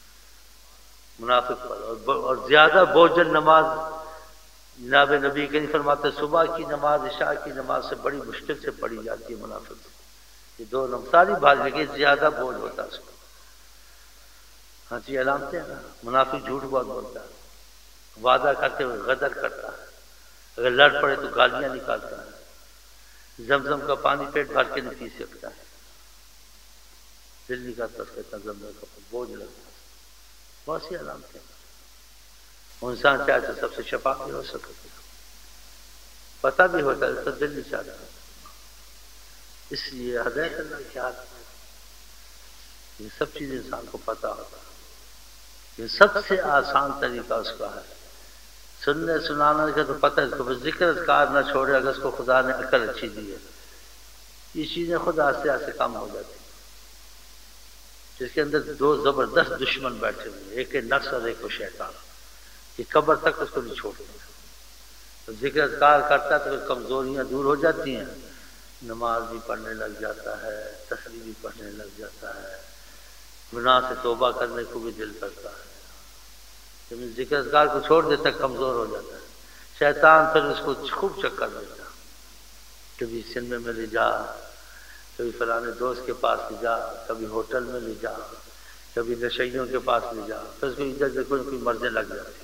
منافق پر، اور زیادہ بوجھل نماز جناب نبی کریم فرماتے صبح کی نماز عشاء کی نماز سے بڑی مشکل سے پڑھی جاتی ہے منافق سے، یہ دو نماز ساری بات لگے زیادہ بوجھ ہوتا ہے اس کو۔ ہاں جی علامتیں ہیں نا، منافق جھوٹ بہت بولتا ہے، وعدہ کرتے ہوئے غدر کرتا ہے، اگر لڑ پڑے تو گالیاں نکالتا ہے، زمزم کا پانی پیٹ بھر کے نہیں پی سکتا ہے، دل نہیں کرتا اس کا زمزم کا بوجھ لگتا ہے، بہت سی علامتیں۔ انسان چاہے تو سب سے شفا بھی ہو سکتا، پتہ بھی ہوتا ہے تو دل نہیں چاہتا، اس لیے ہدایت اللہ کے ہاتھ میں یہ سب چیز انسان کو پتہ ہوتا ہے۔ یہ سب سے آسان طریقہ اس کا ہے، سننے سنانے کا تو پتہ ہے اس کو، ذکر اذکار نہ چھوڑے، اگر اس کو خدا نے عقل اچھی دی ہے یہ چیزیں خود آہستہ آہستہ کم ہو جاتی ہیں۔ جس کے اندر دو زبردست دشمن بیٹھے ہوئے، ایک ہے نفس اور ایک ہے شیطان، یہ قبر تک اس کو نہیں چھوڑتے، تو ذکر اذکار کرتا ہے تو پھر کمزوریاں دور ہو جاتی ہیں، نماز بھی پڑھنے لگ جاتا ہے، تسبیح بھی پڑھنے لگ جاتا ہے، گناہ سے توبہ کرنے کو بھی دل کرتا ہے، جب ذکر اذکار کو چھوڑ دیتا ہے کمزور ہو جاتا ہے، شیطان پھر اس کو خوب چکر دیتا، کبھی سنیما میں لے جا، کبھی فلانے دوست کے پاس لے جا، کبھی ہوٹل میں لے جا، کبھی نشیوں کے پاس لے جا، پھر اس کو ادھر دیکھو کوئی مرضیں لگ جاتی،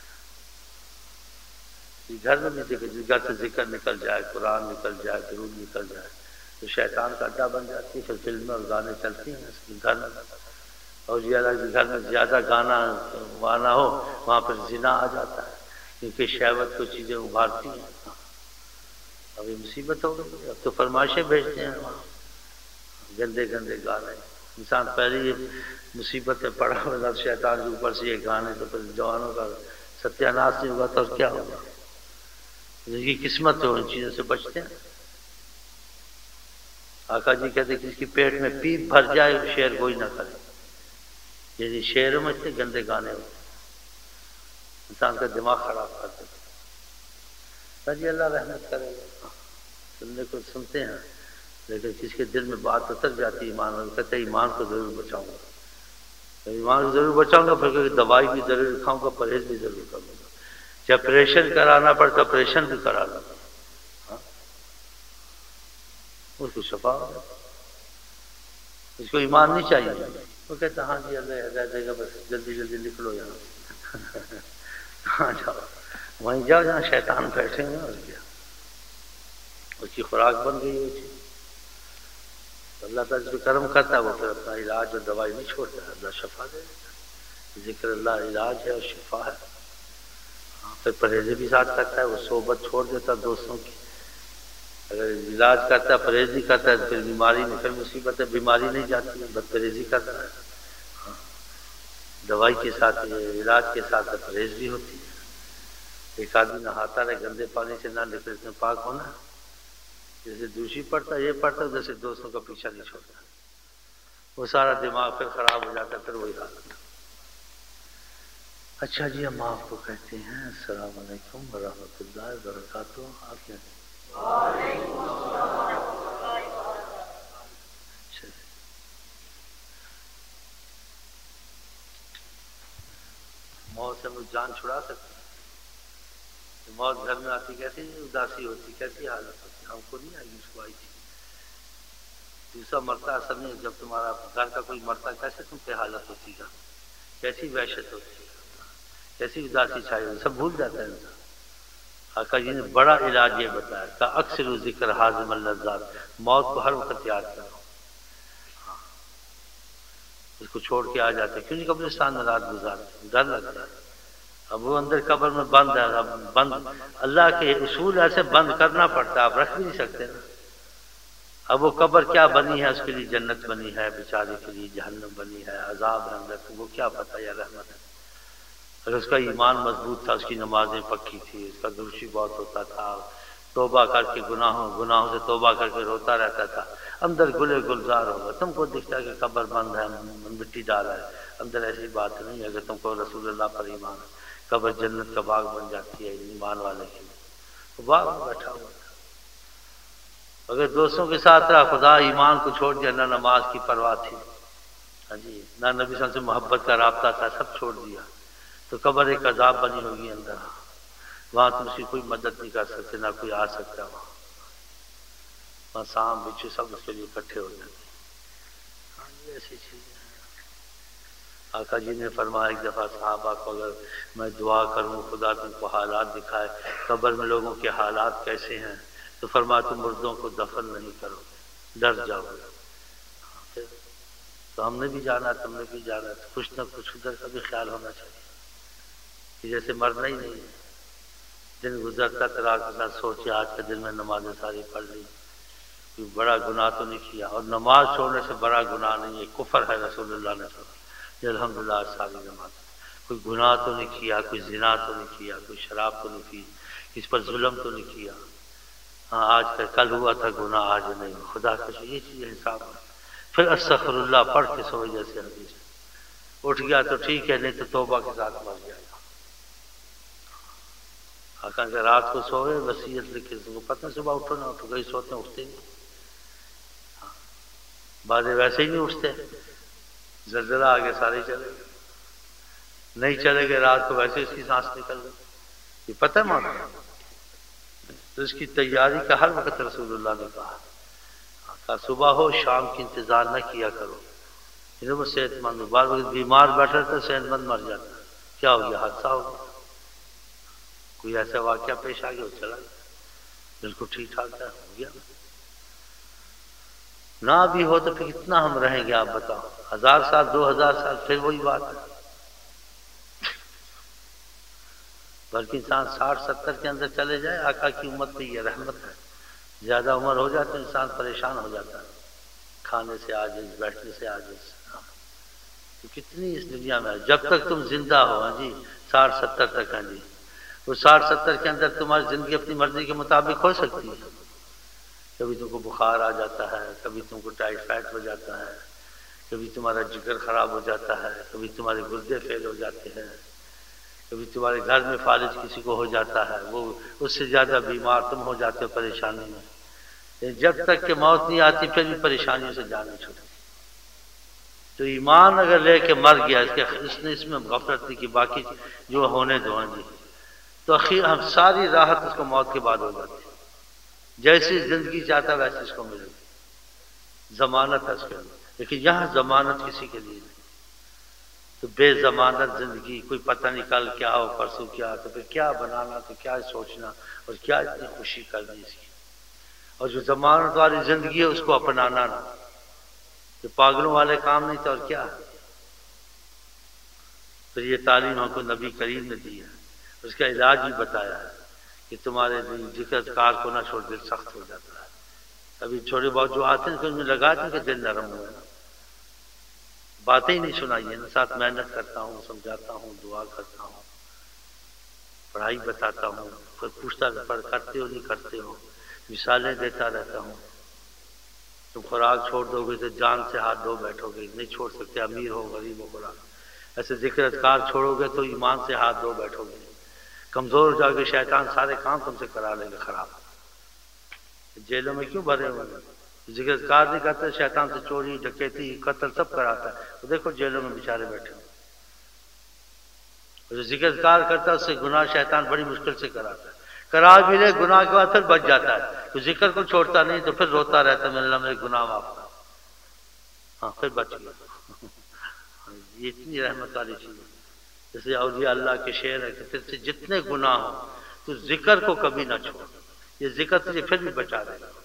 گھر میں بھی گھر سے ذکر نکل جائے، قرآن نکل جائے، درود نکل جائے تو شیطان کا اڈا بن جاتی ہے، پھر فلمیں اور گانے چلتی ہیں اس کے گھر میں، اور گھر میں زیادہ گانا وانا ہو وہاں پر زنا آ جاتا ہے، کیونکہ شہوت کو چیزیں ابھارتی ہیں، اب یہ مصیبت ہو گئی، اب تو فرمائشیں بھیجتے ہیں وہاں گندے گندے گانے، انسان پہلے یہ مصیبتیں پڑا ہوا شیطان کے اوپر سے یہ گانے، تو پھر جوانوں کا ستیہ ناش نہیں ہوگا تو کیا ہوگا، جن کی قسمت ہو ان چیزوں سے بچتے ہیں۔ آقا جی کہتے ہیں کہ اس کی پیٹ میں پیپ بھر جائے شعر کوئی نہ کرے، یعنی شعروں میں اتنے گندے گانے ہوتے انسان کا دماغ خراب کر دیتے، جی اللہ رحمت کرے گا، سننے کو سنتے ہیں لیکن کس کے دل میں بات اتر جاتی ہے ایمان، اور کہتے ہیں ایمان کو ضرور بچاؤں گا، ایمان کو ضرور بچاؤں گا، پھر دوائی بھی ضرور کھاؤں گا، پرہیز بھی ضرور کروں گا، جب آپریشن کرانا پڑتا آپریشن بھی کرا لوں گا، اس کو شفا ہوگا، اس کو ایمان نہیں چاہیے، وہ کہتا ہاں جی اللہ ہدایت دے گا، بس جلدی جلدی نکلو یہاں، کہاں جاؤ، وہیں جاؤ جہاں شیطان بیٹھے ہیں، اور کیا اس کی خوراک بن گئی وہ چیز، اللہ تعالیٰ جو کرم کرتا ہے وہ پھر اپنا علاج اور دوائی نہیں چھوڑتا ہے، اللہ شفا دے دیتا، ذکر اللہ علاج ہے اور شفا ہے، پھر پرہیز بھی ساتھ کرتا ہے، وہ صحبت چھوڑ دیتا ہے دوستوں کی، اگر علاج کرتا ہے پرہیز نہیں کرتا ہے تو پھر بیماری میں پھر مصیبت ہے، بیماری نہیں جاتی ہے، بد پرہیزی کرتا ہے، دوائی کے ساتھ علاج کے ساتھ پرہیز بھی ہوتی ہے، ایک آدمی نہاتا رہے گندے پانی سے نہ نکلے اس میں پاک ہونا، جیسے دوسری پڑتا یہ پڑتا جیسے دوستوں کا پیچھا نہیں چھوڑتا، وہ سارا دماغ پھر خراب ہو جاتا ہے، پھر وہی حالت۔ اچھا جی ہم آپ کو کہتے ہیں السلام علیکم ورحمۃ اللہ وبرکاتہ، آپ کیا موت سے مجھ جان چھڑا سکتے ہیں، موت گھر میں آتی کیسی اداسی ہوتی، کیسی حالت ہوتی، ہم کو نہیں آئی، اس کو آئی تھی، دوسرا مرتا اثر نہیں، جب تمہارا گھر کا کوئی مرتا کیسے تم پہ حالت ہوتی ہے، کیسی وحشت ہوتی ہے، کیسی اداسی چھائی ہوتی، سب بھول جاتا ہے انسان۔ آقا جی نے بڑا علاج یہ بتایا کہ اکثر ذکر حازم اللذات، موت کو ہر وقت یاد کرو، اس کو چھوڑ کے آ جاتے، کیوں نہیں قبرستان میں رات گزارتے، ڈر لگتا ہے، اب وہ اندر قبر میں بند ہے، اب بند اللہ کے اصول ایسے بند کرنا پڑتا ہے، آپ رکھ بھی نہیں سکتے نا، اب وہ قبر کیا بنی ہے، اس کے لیے جنت بنی ہے، بیچارے کے لیے جہنم بنی ہے، عذاب ہے اندر، وہ کیا پتہ یا رحمت ہے، اگر اس کا ایمان مضبوط تھا، اس کی نمازیں پکی تھی، اس کا درشی بہت ہوتا تھا، توبہ کر کے گناہوں گناہوں سے توبہ کر کے روتا رہتا تھا، اندر گلے گلزار ہوگا۔ تم کو دکھتا ہے کہ قبر بند ہے، مٹی ڈالا ہے، اندر ایسی بات نہیں ہے۔ اگر تم کو رسول اللہ پر ایمان ہے، قبر جنت کا باغ بن جاتی ہے ایمان والے کے لیے، تو باغ میں بیٹھا ہوا تھا۔ اگر دوستوں کے ساتھ رہا، خدا ایمان کو چھوڑ دیا، نہ نماز کی پرواہ تھی، ہاں جی، نہ نبی صلی اللہ علیہ وسلم سے محبت کا رابطہ تھا، سب چھوڑ دیا، تو قبر ایک عذاب بنی ہوگی اندر، وہاں تم اس کی کوئی مدد نہیں کر سکتے، نہ کوئی آ سکتا وہاں، وہاں سام بچھو سب اس کے لیے اکٹھے ہو جاتے ہیں۔ ہاں جی، ایسی چیزیں ہیں۔ آقا جی نے فرمایا ایک دفعہ صحابہ کو، اگر میں دعا کروں خدا تم کو حالات دکھائے قبر میں لوگوں کے حالات کیسے ہیں، تو فرمایا تم مردوں کو دفن نہیں کرو، ڈر جاؤ۔ پھر تو ہم نے بھی جانا، تم نے بھی جانا، تو کچھ نہ کچھ ادھر کا بھی خیال ہونا چاہیے کہ جیسے مرنا ہی نہیں ہے۔ دن گزرتا تیرا کے ساتھ سوچے آج کے دن میں نمازیں ساری پڑھ لی، کوئی بڑا گناہ تو نہیں کیا، اور نماز چھوڑنے سے بڑا گناہ نہیں ہے، کفر ہے۔ رسول اللہ نے فرمایا کہ الحمدللہ ساری نماز، کوئی گناہ تو نہیں کیا، کوئی زنا تو نہیں کیا، کوئی شراب تو نہیں پی، کس پر ظلم تو نہیں کیا، ہاں آج کا کل ہوا تھا گناہ، آج نہیں، خدا کا یہ چیز حساب ہے۔ پھر استغفر اللہ پڑھ کے سوئے، جیسے حدیث اٹھ گیا تو ٹھیک ہے، نہیں تو توبہ کے ساتھ مر جائے گا۔ آقا کہ رات کو سوئے وصیت لکھے، تم کو پتہ صبح اٹھو نہ اٹھو، کئی سوتے ہیں اٹھتے نہیں، بعض ویسے ہی نہیں اٹھتے، زلزلہ آگے سارے چلے گئے، نہیں چلے گئے رات کو ویسے اس کی سانس نکل گئی، یہ پتہ ہے موت، تو اس کی تیاری کا ہر وقت رسول اللہ نے کہا کہ صبح ہو شام کی انتظار نہ کیا کرو، وہ صحت مند ہو، بعض وقت بیمار بیٹھا تھا صحت مند مر جاتا، کیا ہو گیا، حادثہ ہو گیا، کوئی ایسا واقعہ پیش آ گیا، وہ چلا گیا، بالکل ٹھیک ٹھاک ہے، ہو گیا۔ نہ بھی ہو تو پھر کتنا ہم رہیں گے آپ بتاؤ، ہزار سال، دو ہزار سال، پھر وہی بات ہے۔ بلکہ انسان ساٹھ ستر کے اندر چلے جائے، آقا کی امت پہ یہ رحمت ہے، زیادہ عمر ہو جاتا ہے انسان پریشان ہو جاتا ہے، کھانے سے عاجز، بیٹھنے سے عاجز، تو کتنی اس دنیا میں ہے، جب تک تم زندہ ہو، ہاں جی، ساٹھ ستر تک، ہاں جی، وہ ساٹھ ستر کے اندر تمہاری زندگی اپنی مرضی کے مطابق ہو سکتی ہے، کبھی تم کو بخار آ جاتا ہے، کبھی تم کو ٹائیفائڈ ہو جاتا ہے، کبھی تمہارا جگر خراب ہو جاتا ہے، کبھی تمہارے گردے فیل ہو جاتے ہیں، کبھی تمہارے گھر میں فالج کسی کو ہو جاتا ہے، وہ اس سے زیادہ بیمار تم ہو جاتے ہو پریشانی میں، جب تک کہ موت نہیں آتی پھر بھی پریشانیوں سے جان نہیں چھوٹتی۔ تو ایمان اگر لے کے مر گیا، اس کے اس نے اس میں غفلت نہیں کی، باقی جو ہونے دو، ہاں جی، تو اخیر ہم ساری راحت اس کو موت کے بعد ہو جاتی ہے، جیسی زندگی چاہتا ہے ویسے اس کو ملے گی، ضمانت ہے اس کے اندر، لیکن یہاں ضمانت کسی کے لیے نہیں، تو بے ضمانت زندگی، کوئی پتہ نہیں کل کیا ہو، پرسوں کیا، تو پھر کیا بنانا، تو کیا سوچنا، اور کیا اتنی خوشی کرنی اس کی، اور جو ضمانت والی زندگی ہے اس کو اپنانا نہ، یہ پاگلوں والے کام نہیں تھے، اور کیا، پھر یہ تعلیم ہم کو نبی کریم نے دی ہے، اس کا علاج بھی بتایا ہے کہ تمہارے ذکر اذکار کو نہ چھوڑ، دل سخت ہو جاتا ہے، ابھی چھوڑے بہت جو آتے ہیں تو ان میں لگا دیں کہ دل نرم ہوا ہے، باتیں ہی نہیں سنائی ہیں، ساتھ محنت کرتا ہوں، سمجھاتا ہوں، دعا کرتا ہوں، پڑھائی بتاتا ہوں، پھر پوچھتا پڑھ کرتے ہو نہیں کرتے ہو، مثالیں دیتا رہتا ہوں، تم خوراک چھوڑ دو گے تو جان سے ہاتھ دھو بیٹھو گے، نہیں چھوڑ سکتے، امیر ہو غریب ہو خوراک، ایسے ذکر اذکار چھوڑو گے تو ایمان سے ہاتھ دھو بیٹھو گے، کمزور ہو جاؤ گے، شیطان سارے کام تم سے کرا لے گا خراب، جیلوں میں کیوں بھرے ہوئے ہیں، ذکر اذکار نہیں کرتے، شیطان سے چوری ڈکیتی قتل سب کراتا ہے، تو دیکھو جیلوں میں بیچارے بیٹھے ہیں، جو ذکر اذکار کرتا ہے اس سے گناہ شیطان بڑی مشکل سے کراتا ہے، کرا بھی لے گناہ کے بعد پھر بچ جاتا ہے، تو ذکر کو چھوڑتا نہیں تو پھر روتا رہتا ہے، میرے اللہ میرے گناہ معاف کر، ہاں پھر بچ گیا، یہ اتنی رحمت والی چیز ہے، جیسے اولیاء اللہ کے شعر ہے کہ تجھ سے جتنے گناہ ہوں تو ذکر کو کبھی نہ چھوڑ، یہ ذکر تجھے پھر بھی بچا دے گا،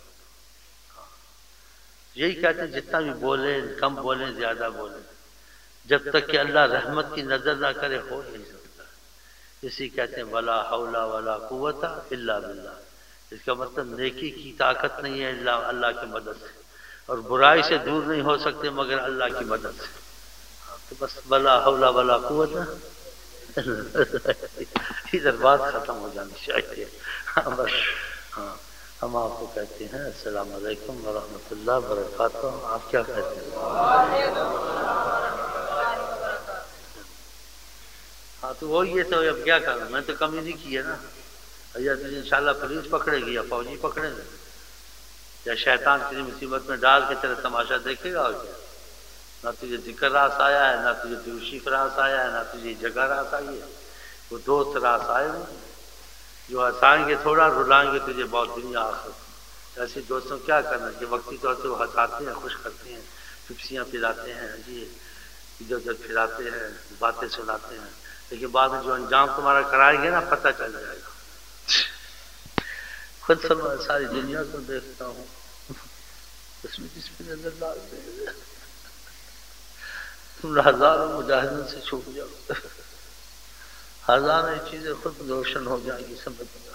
یہی کہتے ہیں جتنا بھی بولیں کم بولیں زیادہ بولیں، جب تک کہ اللہ رحمت کی نظر نہ کرے ہو نہیں سکتا، اسی کہتے ہیں ولا حول ولا قوت الا باللہ، اس کا مطلب نیکی کی طاقت نہیں ہے الا اللہ کی مدد سے، اور برائی سے دور نہیں ہو سکتے مگر اللہ کی مدد سے، تو بس ولا حول ولا قوت ادھر بات ختم ہو جانی چاہیے. ہاں بس ہاں ہم آپ کو کہتے ہیں السلام علیکم ورحمۃ اللہ وبرکاتہ. آپ کیا کہتے ہیں؟ ہاں تو وہ یہ تو اب کیا کروں میں تو کمی نہیں کی ہے نا. یا تو انشاءاللہ پولیس پکڑے گی یا فوجی پکڑے گے یا شیطان کسی مصیبت میں ڈال کے تیرا تماشا دیکھے گا. اور کیا نہ تجھے ذکر راس آیا ہے نہ تجھے دوشی راس آیا ہے نہ تجھے جگہ راس آئی ہے. وہ دوست راس آئے ہوئے جو ہنسائیں گے تھوڑا رلائیں گے تجھے بہت دنیا آخر. ایسے دوستوں کیا کرنا کہ وقتی طور سے وہ ہنساتے ہیں خوش کرتے ہیں ٹپسیاں پلاتے ہیں جی ادھر ادھر پھراتے ہیں باتیں سناتے ہیں لیکن بعد میں جو انجام تمہارا کرائیں گے نا پتہ چل جائے گا. خود فرما ساری دنیا کو دیکھتا ہوں اس میں جس پہ نظر ڈال دے تم ہزاروں مجاہدوں سے چھوٹ جاؤ. ہزاروں چیزیں خود روشن ہو جائیں گی سمجھ گا.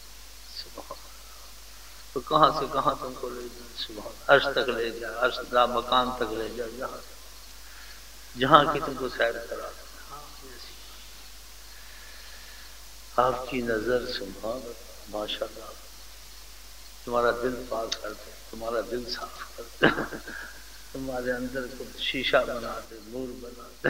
تو کہاں سے کہاں تم کو لے جائے سبحان عرش تک لے جائے عرش دا مکان تک لے جائے جہاں جہاں کی تم کو سیر کرا. آپ کی نظر سبحان ماشاء اللہ تمہارا دل پاک کر دے تمہارا دل صاف کر دے تمہارے اندر کو شیشہ بنا دے نور بنا دے.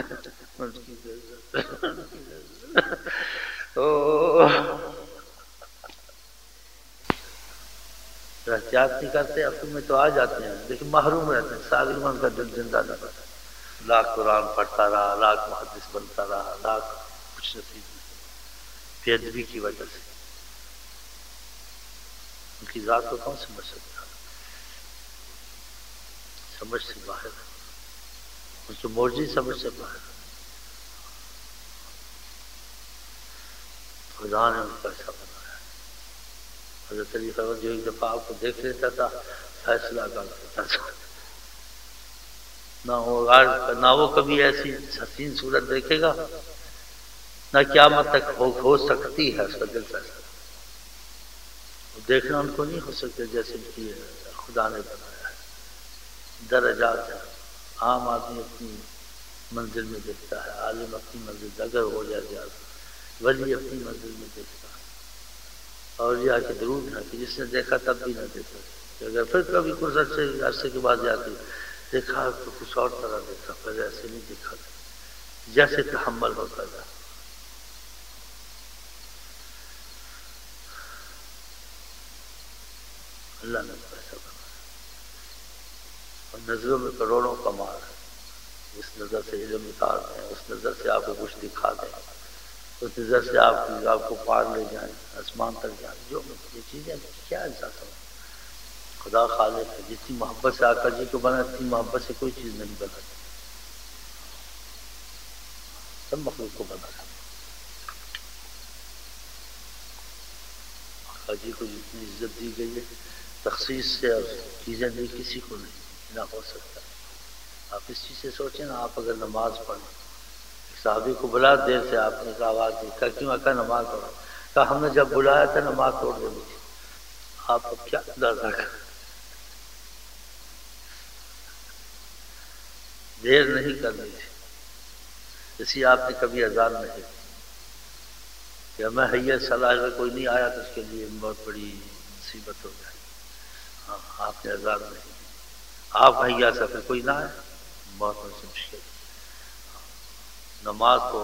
احتیاط نہیں کرتے اپنے میں تو آ جاتے ہیں لیکن محروم رہتے ہیں. سالمان کا دل زندہ نہ پڑتا لاکھ قرآن پڑھتا رہا لاکھ محدث بنتا رہا لاکھ کچھ نصیب نہیں بے ادبی کی وجہ سے. ان کی ذات کو کون سمجھ سکتا سمجھ سے باہر ہے. ان کی مرضی سمجھ سے باہر ہے. خدا نے ان کو ایسا بنایا. حضرت علی فرماتے جو ایک دفعہ آپ کو دیکھ لیتا تھا فیصلہ کر دیتا تھا. نہ وہ نہ وہ کبھی ایسی حسین صورت دیکھے گا نہ قیامت تک ہو, ہو سکتی ہے اس کا دل فیصلہ. دیکھنا ان کو نہیں ہو سکتا جیسے کہ خدا نے بنایا ہے. درجات ہے. عام آدمی اپنی منزل میں دیکھتا ہے عالم اپنی منزل اگر ہو جائے جائے ولی اپنی منزل میں دیکھتا ہے. اور یہ کہ درود ہے کہ جس نے دیکھا تب بھی نہ دیکھا کہ اگر پھر کبھی کچھ عرصے عرصے کے بعد جاتی دیکھا تو کچھ اور طرح دیکھا پہلے ایسے نہیں دیکھا جیسے تحمل ہوتا تھا. اللہ نے ایسا بنایا اور نظروں میں کروڑوں کا مال ہے. اس نظر سے علم اتار دیں اس نظر سے آپ کو کچھ دکھا دیں اس نظر سے آپ کی آپ کو پار لے جائیں آسمان تک جائیں. جو یہ چیزیں کیا احساس ہو خدا خالق ہے. جتنی محبت سے آقا جی کو بنا اتنی محبت سے کوئی چیز نہیں بنا سب مخلوق کو بنا. آقا جی کو جتنی عزت دی گئی ہے تخصیص سے اور چیزیں دی کسی کو نہیں نہ ہو سکتا. آپ اس چیز سے سوچیں نا آپ اگر نماز پڑھیں صحابی کو بلا دیر سے آپ نے آواز دی کہ کیوں آقا نماز پڑھا کہا ہم نے جب بلایا تھا نماز توڑ دینی تھی. آپ اب کیا اندازہ کر دیر نہیں کرنی تھی. اسی آپ نے کبھی اذان نہیں کہ میں حیّت صلاح اگر کوئی نہیں آیا تو اس کے لیے بہت بڑی مصیبت ہو جائے. ہاں آپ نے اذان نہیں آپ حیّا سے پھر کوئی نہ آئے بہت بڑی مشکل. نماز کو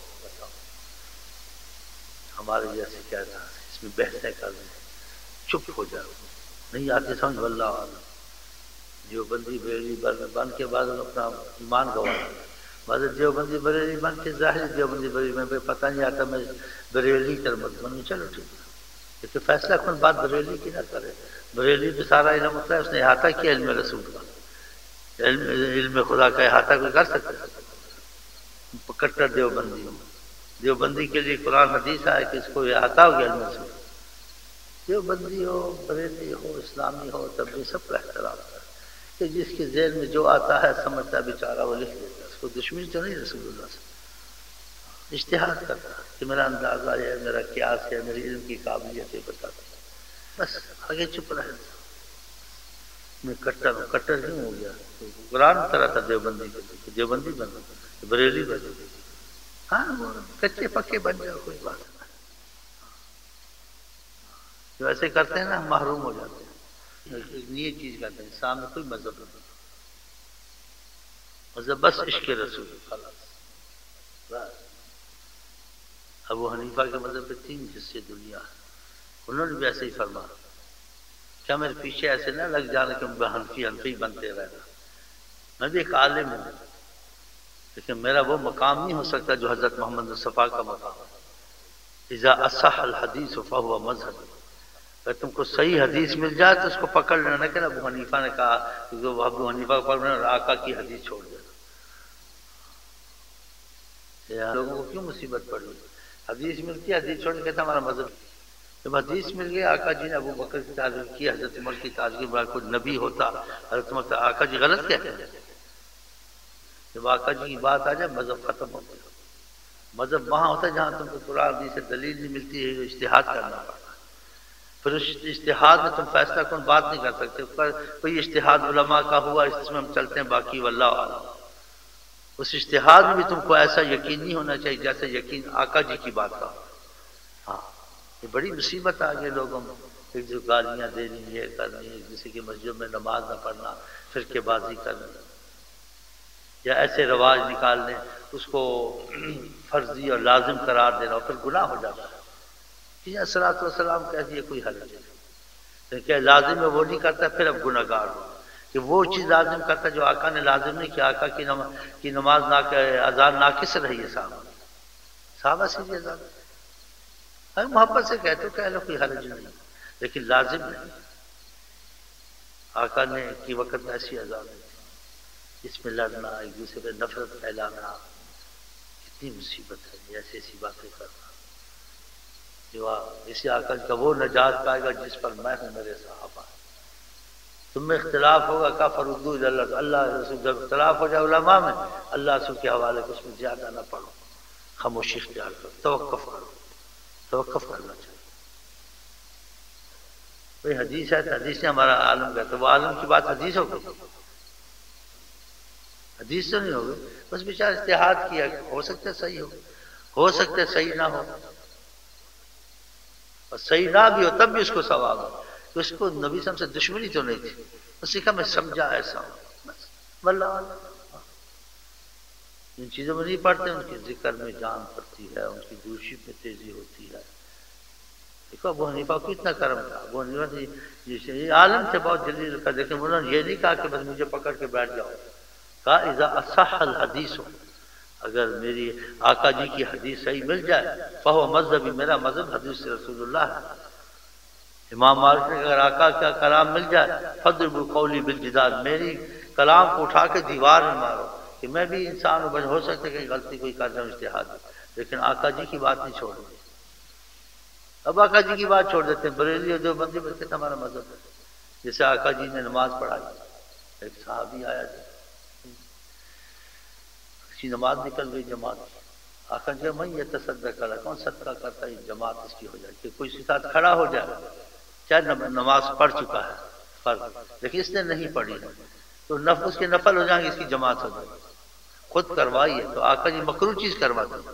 ہمارے جیسے کیا تھا اس میں بحثیں کر رہے ہیں چپ ہو جاؤ نہیں آتی سمجھ واللہ عالم. جو بندی بریلی بن کے بعد اپنا ایمان گوایا بعد جو بندی بریلی بن کے ظاہر جو بندی بریلی میں پتہ نہیں آتا میں بریلی کر مت بنوں چلو ٹھیک ہے لیکن فیصلہ کون بات بریلی کی نہ کرے. بریلی تو سارا علم ہوتا ہے اس نے احاطہ کیا علم رسول کا علم علم خدا کا احاطہ کوئی کر سکتا ہے. کٹر دیوبندی دیوبندی کے لیے قرآن حدیث آئے کہ اس کو احاطہ ہو گیا علم رسول. دیوبندی ہو بریلی ہو اسلامی ہو تب بھی سب کا احترام ہے کہ جس کے ذہن میں جو آتا ہے سمجھتا ہے بیچارہ وہ لکھ لیتا ہے. اس کو دشمنی تو نہیں رسول اللہ سے اجتہاد کرتا کہ میرا اندازہ ہے میرا قیاس ہے میری علم کی قابلیت ہے بتاتا بس آگے چپ رہے. میں کٹر ہوں کٹر کیوں ہو گیا قرآن طرح تھا دیوبندی کے دیوبندی بنا بریلی بنے ہاں وہ کچے پکے بن جاؤ کوئی بات نہیں، جو ایسے کرتے ہیں نا محروم ہو جاتے ہیں. یہ چیز کرتے ہیں سامنے کوئی مذہب نہیں، مذہب بس عشق رسول خلاص. بس ابو حنیفہ کے مذہب کے تین حصے دنیا ہے، انہوں نے بھی ایسے ہی فرمایا. کیا میرے پیچھے ایسے نہ لگ جانا کہ میں حنفی حنفی بنتے رہنا. میں بھی ایک عالم ہوں، لیکن میرا وہ مقام نہیں ہو سکتا جو حضرت محمد مصطفیٰ کا مقام ہے. اذا اصح الحدیث فہو مذہب، اگر تم کو صحیح حدیث مل جائے تو اس کو پکڑ لینا. کہ ابو حنیفہ نے کہا کہ ابو حنیفہ کو پکڑنا اور آقا کی حدیث چھوڑ دینا. لوگوں کو کیوں مصیبت پڑ رہی؟ حدیث ملتی ہے حدیث چھوڑ کے کہتا ہمارا مذہب. جب حدیث مل گئی آقا جی نے ابو بکر کی تعریف کی، حضرت عمر کی تعریف کی، کوئی نبی ہوتا حضرت عمر آقا جی غلط کہتے ہیں. جب آقا جی کی بات آ جائے مذہب ختم ہو گیا. مذہب وہاں ہوتا ہے جہاں تم کو قرآن حدیث سے دلیل نہیں ملتی ہے، اجتہاد کرنا پڑتا ہے. پھر اس اجتہاد میں تم فیصلہ کن بات نہیں کر سکتے. کوئی اجتہاد علماء کا ہوا اس میں ہم چلتے ہیں، باقی واللہ اعلم. اس اجتہاد میں بھی تم کو ایسا یقین نہیں ہونا چاہیے جیسے یقین آقا جی کی بات کا. ہاں یہ بڑی مصیبت آ گئی لوگوں میں، ایک جو گالیاں دینی، یہ کرنی، کسی کی مسجد میں نماز نہ پڑھنا، فرقے بازی کرنا، یا ایسے رواج نکالنے اس کو فرضی اور لازم قرار دینا، اور پھر گناہ ہو جاتا ہے. کہ الصلوۃ والسلام کہتی ہے کوئی حرج نہیں، لیکن کہ لازم ہے وہ نہیں کرتا پھر اب گناہ گار ہو. کہ وہ چیز لازم کرتا جو آقا نے لازم نہیں کیا. آقا کی نماز کی نماز اذان ناقص رہی ہے صحابہ صحابہ سے بھی اذان ہر محبت سے کہتے ہو، کہہ لو کوئی حرج نہیں، لیکن لازم نہیں. آقا نے کی وقت میں ایسی اذان نہیں تھی. اس میں لڑنا، ایک دوسرے پہ نفرت پھیلانا، کتنی مصیبت ہے. ایسی ایسی باتیں کرنا جو اسی آقا کا وہ نجات پائے گا جس پر میں ہوں میرے صحابہ. تم میں اختلاف ہوگا کا فردو اللہ، اللہ رسول جب اختلاف ہو جائے علماء میں، اللہ رسول کے حوالے کو اس میں زیادہ نہ پڑھو، خاموشی اختیار کرو، توقف کرو. توقف کرنا چاہیے. کوئی حدیث ہے تو حدیث نے ہمارا عالم کہتا ہے، وہ عالم کی بات حدیث ہو گئی؟ حدیث تو نہیں ہوگی. بس بیچارہ اجتہاد کیا، ہو سکتا ہے صحیح ہو، ہو سکتا ہے صحیح نہ ہو، اور صحیح نہ بھی ہو تب بھی اس کو ثواب ہو. تو اس کو نبی صلی اللہ علیہ وسلم سے دشمنی تو نہیں تھی، اس نے کہا میں سمجھا ایسا ہوں بس. واللہ ان چیزوں میں نہیں پڑھتے، ان کے ذکر میں جان پڑتی ہے، ان کی دوشی میں تیزی ہوتی ہے. دیکھو ابو حنیفہ کو اتنا کرم تھا. ابو حنیفہ یہ عالم تھے بہت جلیل کا، لیکن انہوں نے یہ نہیں کہا کہ بس مجھے پکڑ کے بیٹھ جاؤ. کہا اذا اصح الحدیث، اگر میری آقا جی کی حدیث صحیح مل جائے، فہو مذہبی، میرا مذہب حدیث رسول اللہ ہے. امام مالک نے اگر آقا کا کلام مل جائے، فضربوا قولی بالجدال، میری کلام کو اٹھا کے دیوار میں مارو. کہ میں بھی انسان ہوں، ہو سکتا ہے کہ غلطی کوئی کر رہا ہوں اجتہاد، لیکن آقا جی کی بات نہیں چھوڑوں. اب آقا جی کی بات چھوڑ دیتے ہیں. بریلی اور دیوبندی بلکہ ہمارا مذہب ہے. جیسے آقا جی نے نماز پڑھائی، ایک صحابی آیا جی اس کی نماز نکل گئی جماعت. آقا جی میں یہ تصدق کرا، کون صدقہ کرتا ہے جماعت اس کی ہو جائے، کہ کوئی اس کے ساتھ کھڑا ہو جائے، چاہے نماز پڑھ چکا ہے فرض، لیکن اس نے نہیں پڑھی تو نفل اس کے نفل ہو جائیں گے، اس کی جماعت ہو جائے گی. خود کروائی ہے تو آقا جی مکروہ چیز کرواتے ہیں.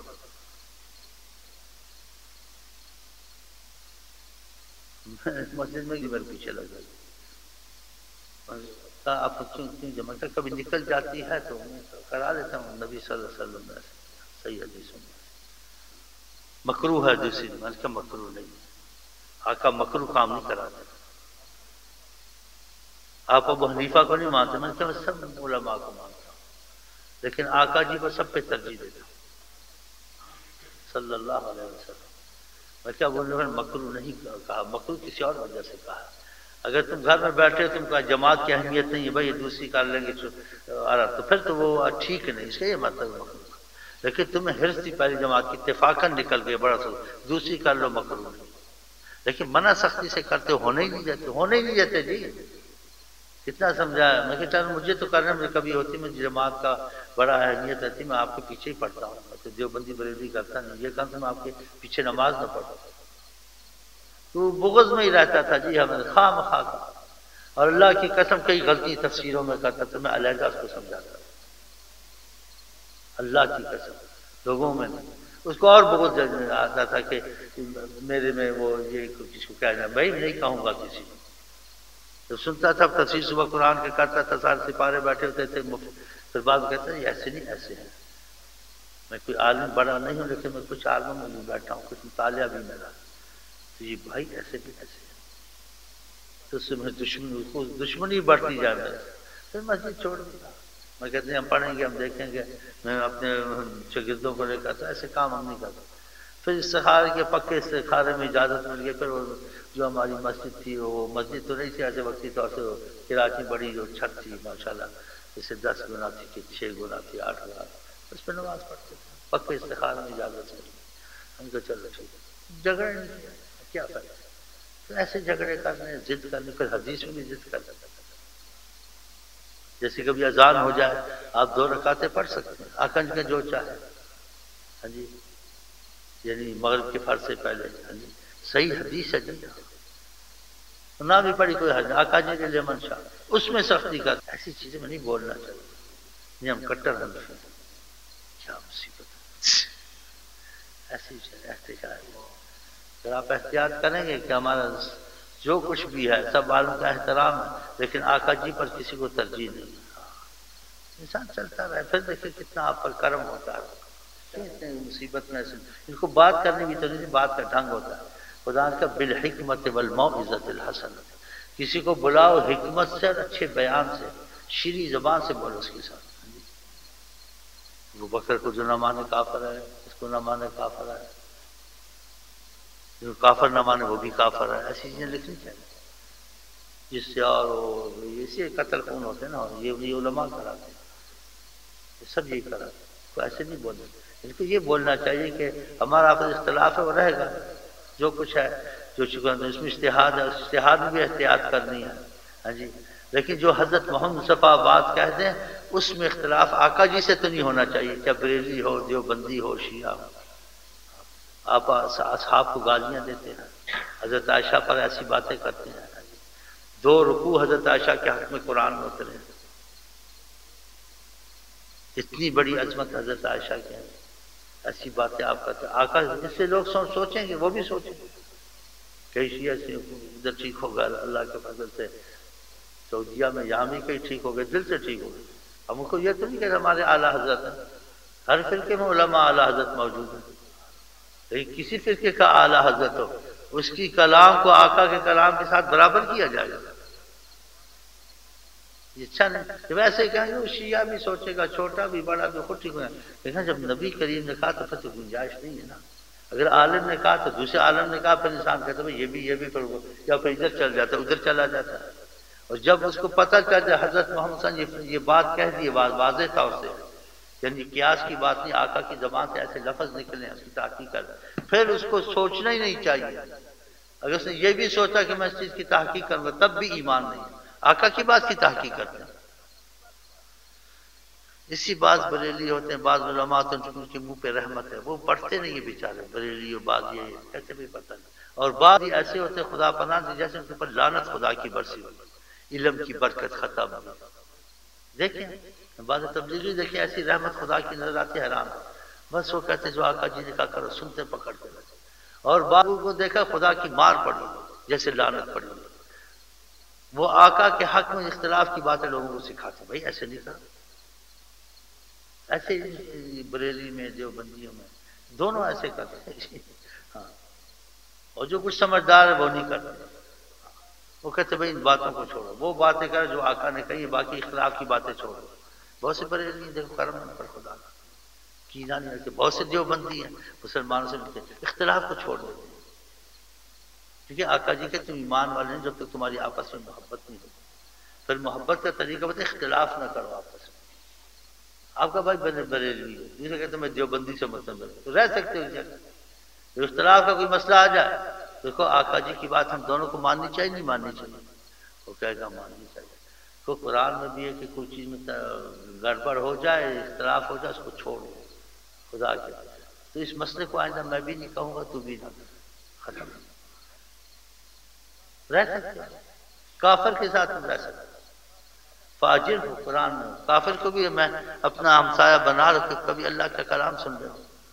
مسجد میں میرے پیچھے لگ جائے، آپ کیوں جمع کر، کبھی نکل جاتی ہے تو کرا دیتا ہوں. نبی صلی اللہ علیہ وسلم نے صحیح حدیثوں میں مکروہ ہے دوسری، میں نے کہا مکروہ نہیں، آقا مکروہ کام نہیں کراتے. آپ ابو حنیفہ کو نہیں مانتے، میں نے کہا میں سب علماء کو مانتا ہوں، لیکن آقا جی کو سب پہ ترجیح دیتا ہوں صلی اللہ علیہ وسلم. میں کیا بولنے میں مکروہ نہیں کہا، مکروہ کسی اور وجہ سے کہا. اگر تم گھر میں بیٹھے تم کا جماعت کی اہمیت نہیں ہے، بھائی یہ دوسری کر لیں گے تو پھر تو وہ ٹھیک نہیں، اس کا یہ مطلب مکروہ. لیکن تمہیں حرص تھی پہلی جماعت کی، اتفاقاً نکل گئے بڑا سو، دوسری کر لو مکروہ نہیں. لیکن منع سختی سے کرتے ہونے ہی نہیں دیتے، ہونے ہی نہیں دیتے جی. کتنا سمجھایا میں کہ چل مجھے تو کرنے میں کبھی ہوتی، میں جماعت کا بڑا اہمیت رہتی، میں آپ کے پیچھے ہی پڑھتا ہوں. تو دیوبندی بریلوی کرتا نہیں، یہ کہا میں آپ کے پیچھے نماز نہ پڑھتا. تو بغض میں ہی رہتا تھا جی ہمیں خواہ مخواہ کا. اور اللہ کی قسم کئی غلطی تفسیروں میں کرتا تھا، میں علیحدہ اس کو سمجھاتا تھا اللہ کی قسم. لوگوں میں اس کو اور بہت آتا تھا کہ میرے میں وہ یہ کسی کو کہنا، بھائی نہیں کہوں گا کسی کو. تو سنتا تھا تفسیر صبح قرآن کے کرتا تھا، سارے سپارے بیٹھے ہوتے تھے، پھر بعد کہتا ہے یہ ایسے نہیں ایسے ہیں. میں کوئی عالم بڑا نہیں ہوں لیکن میں کچھ عالموں میں بھی بیٹھا ہوں، کچھ مطالعہ بھی میرا. تو یہ بھائی ایسے بھی ایسے ہیں. تو اس سے میں دشمنی کو دشمنی بڑھتی جائے میرے. پھر مسجد چھوڑ دیا. میں کہتے ہیں ہم پڑھیں گے، ہم دیکھیں گے. میں اپنے شاگردوں کو لے کر ایسے کام ہم نہیں کرتے. پھر استخارے کے پکے استخارے میں اجازت مل گئی. پھر وہ جو ہماری مسجد تھی، وہ مسجد تو نہیں تھی ایسے وقتی طور سے، کراچی بڑی جو چھت تھی ماشاءاللہ، جیسے دس گنا تھی کہ چھ گنا تھی، آٹھ گنا تھی، اس پہ نماز پڑھتے تھے. پکے استخارے میں اجازت مل گئی. ہم کو چلو ٹھیک ہے، جھگڑے نہیں کیا، کیا فائدہ. تو ایسے جھگڑے کرنے، ضد کرنے، پھر حدیث میں بھی ضد کرنے. جیسے کبھی اذان ہو جائے، آپ دو رکعتیں پڑھ سکتے ہیں، آکنج کے جو چاہے. ہاں جی، یعنی مغرب کے فرض سے پہلے. ہاں جی، صحیح حدیث ہے جی. نہ بھی پڑھی کوئی حد، آقا جی کے لیے منشا اس میں سختی کر. ایسی چیزیں میں نہیں بولنا چاہیے. یہ ہم کٹر ہم کیا مصیبت ایسی احتجاج. اگر آپ احتیاط کریں گے کہ ہمارا جو کچھ بھی ہے سب عالم کا احترام ہے، لیکن آقا جی پر کسی کو ترجیح نہیں. انسان چلتا رہے، پھر دیکھیں کتنا آپ پر کرم ہوتا ہے. مصیبت میں ان کو بات کرنے کی تو نہیں، بات کا ڈھنگ ہوتا ہے. خدا کا بالحکمت والموعظۃ الحسنہ، کسی کو بلاؤ حکمت سے اور اچھے بیان سے، شیریں زبان سے بولو اس کے ساتھ. وہ بکر کو جو نہ مانے کافر ہے، اس کو نہ مانے کافر ہے، جو کافر نہ مانے وہ بھی کافر ہے. ایسی چیزیں لکھنی چاہیے جس سے، اور اسی قتل خون ہوتے ہیں نا، یہ علماء کراتے ہیں، یہ سب یہ کراتے ہیں. تو ایسے نہیں بولنا. ان کو یہ بولنا چاہیے کہ ہمارا آپس اختلاف ہے وہ رہے گا، جو کچھ ہے جو چکا اس میں اجتہاد ہے، اس اجتہاد میں بھی احتیاط کرنی ہے. ہاں جی، لیکن جو حضرت محمد مصطفیٰ بات کہتے ہیں اس میں اختلاف آقا جی سے تو نہیں ہونا چاہیے، چاہے بریلوی ہو، دیوبندی ہو، شیعہ ہو. آپ اصحاب کو گالیاں دیتے ہیں، حضرت عائشہ پر ایسی باتیں کرتے ہیں. دو رکوع حضرت عائشہ کے حق میں قرآن میں اترے. اتنی بڑی عظمت حضرت عائشہ کے ہیں، ایسی باتیں آپ کرتے ہیں. آقا جس سے لوگ سوچیں گے وہ بھی سوچیں گے. کئی شیعہ سے ادھر ٹھیک ہوگا اللہ کے فضل سے، سعودیہ میں یہاں بھی کئی ٹھیک ہو گئے، دل سے ٹھیک ہو گئے. ہم کو یہ تو نہیں کہ ہمارے اعلیٰ حضرت ہیں، ہر فرقے میں علماء اعلیٰ حضرت موجود ہیں، لیکن کسی فرقے کا اعلیٰ حضرت ہو اس کی کلام کو آقا کے کلام کے ساتھ برابر کیا جائے گا. یہ اچھا نہیں. جب ایسے کہیں گے شیعہ بھی سوچے گا، چھوٹا بھی بڑا بھی خود ٹھیک ہو جائے. لیکن جب نبی کریم نے کہا تو پھر تو گنجائش نہیں ہے نا. اگر عالم نے کہا تو دوسرے عالم نے کہا، پھر انسان کہتا ہے یہ بھی یہ بھی پھر وہ، یا پھر ادھر چل جاتا ہے ادھر چلا جاتا ہے. اور جب اس کو پتہ چل جائے حضرت محمد صلی اللہ علیہ وسلم یہ بات کہہ دی واضح طور سے، یعنی قیاس کی بات نہیں، آقا کی زبان سے ایسے لفظ نکلے اس کی تحقیق کر، پھر اس کو سوچنا ہی نہیں چاہیے. اگر اس نے یہ بھی سوچا کہ میں اس چیز کی تحقیق کروں گا تب بھی ایمان نہیں. آقا کی بات کی تحقیق کرتے ہیں. اسی بعض بریلی ہوتے ہیں، بعض علماء تو ان کے منہ پہ رحمت ہے، وہ پڑھتے نہیں ہیں بیچارے بریلی، اور بعض یہ کہتے بھی پتہ نہیں. اور بعض ایسے ہوتے ہیں خدا پناہ دی جیسے ان کے اوپر لعنت خدا کی برسی ہوئی، علم کی برکت ختم. دیکھیں بعض تبلیغی دیکھیں ایسی رحمت خدا کی نظر آتی ہے، حیران. بس وہ کہتے جو آقا جی نے کہا کرو سنتے پکڑتے رہتے. اور بعض کو دیکھا خدا کی مار پڑی جیسے لعنت پڑی. وہ آقا کے حق میں اختلاف کی باتیں لوگوں کو سکھاتے ہیں، بھائی ایسے نہیں کرو. ایسے بریلی میں دیوبندیوں میں دونوں ایسے کرتے ہیں. ہاں، اور جو کچھ سمجھدار ہے وہ نہیں کرتے. وہ کہتے بھائی ان باتوں کو چھوڑو، وہ باتیں کرو جو آقا نے کہی، باقی اختلاف کی باتیں چھوڑو. بہت سے بریلی دیکھو کرم پر خدا کا کینہ نہیں رکھتے. بہت سے دیوبندی ہیں مسلمانوں سے ملتے اختلاف کو چھوڑ دیتے ہیں. کیونکہ آقا جی کہ تم ایمان والے ہیں جب تک تمہاری آپس میں محبت نہیں ہوتی. پھر محبت کا طریقہ بتا اختلاف نہ کرو آپس میں. آپ کا بھائی بریلوی ہے، جسے کہتے ہیں میں دیوبندی سے مطلب تو رہ سکتے ہو. اختلاف کا کوئی مسئلہ آ جائے دیکھو آقا جی کی بات ہم دونوں کو ماننی چاہیے نہیں ماننی چاہیے. وہ کہے گا ماننی چاہیے. تو قرآن میں بھی ہے کہ کوئی چیز میں گڑبڑ ہو جائے، اختلاف ہو جائے، اس کو چھوڑو خدا کے. تو اس مسئلے کو آئندہ میں بھی نہیں کہوں گا تو بھی نہ، ختم. رہ سکتے کافر کے ساتھ ہم رہ سکتے. فاجر ہو قرآن میں، کافر کو بھی میں اپنا ہمسایہ بنا رکھ کبھی اللہ کا کلام سن رہا ہوں.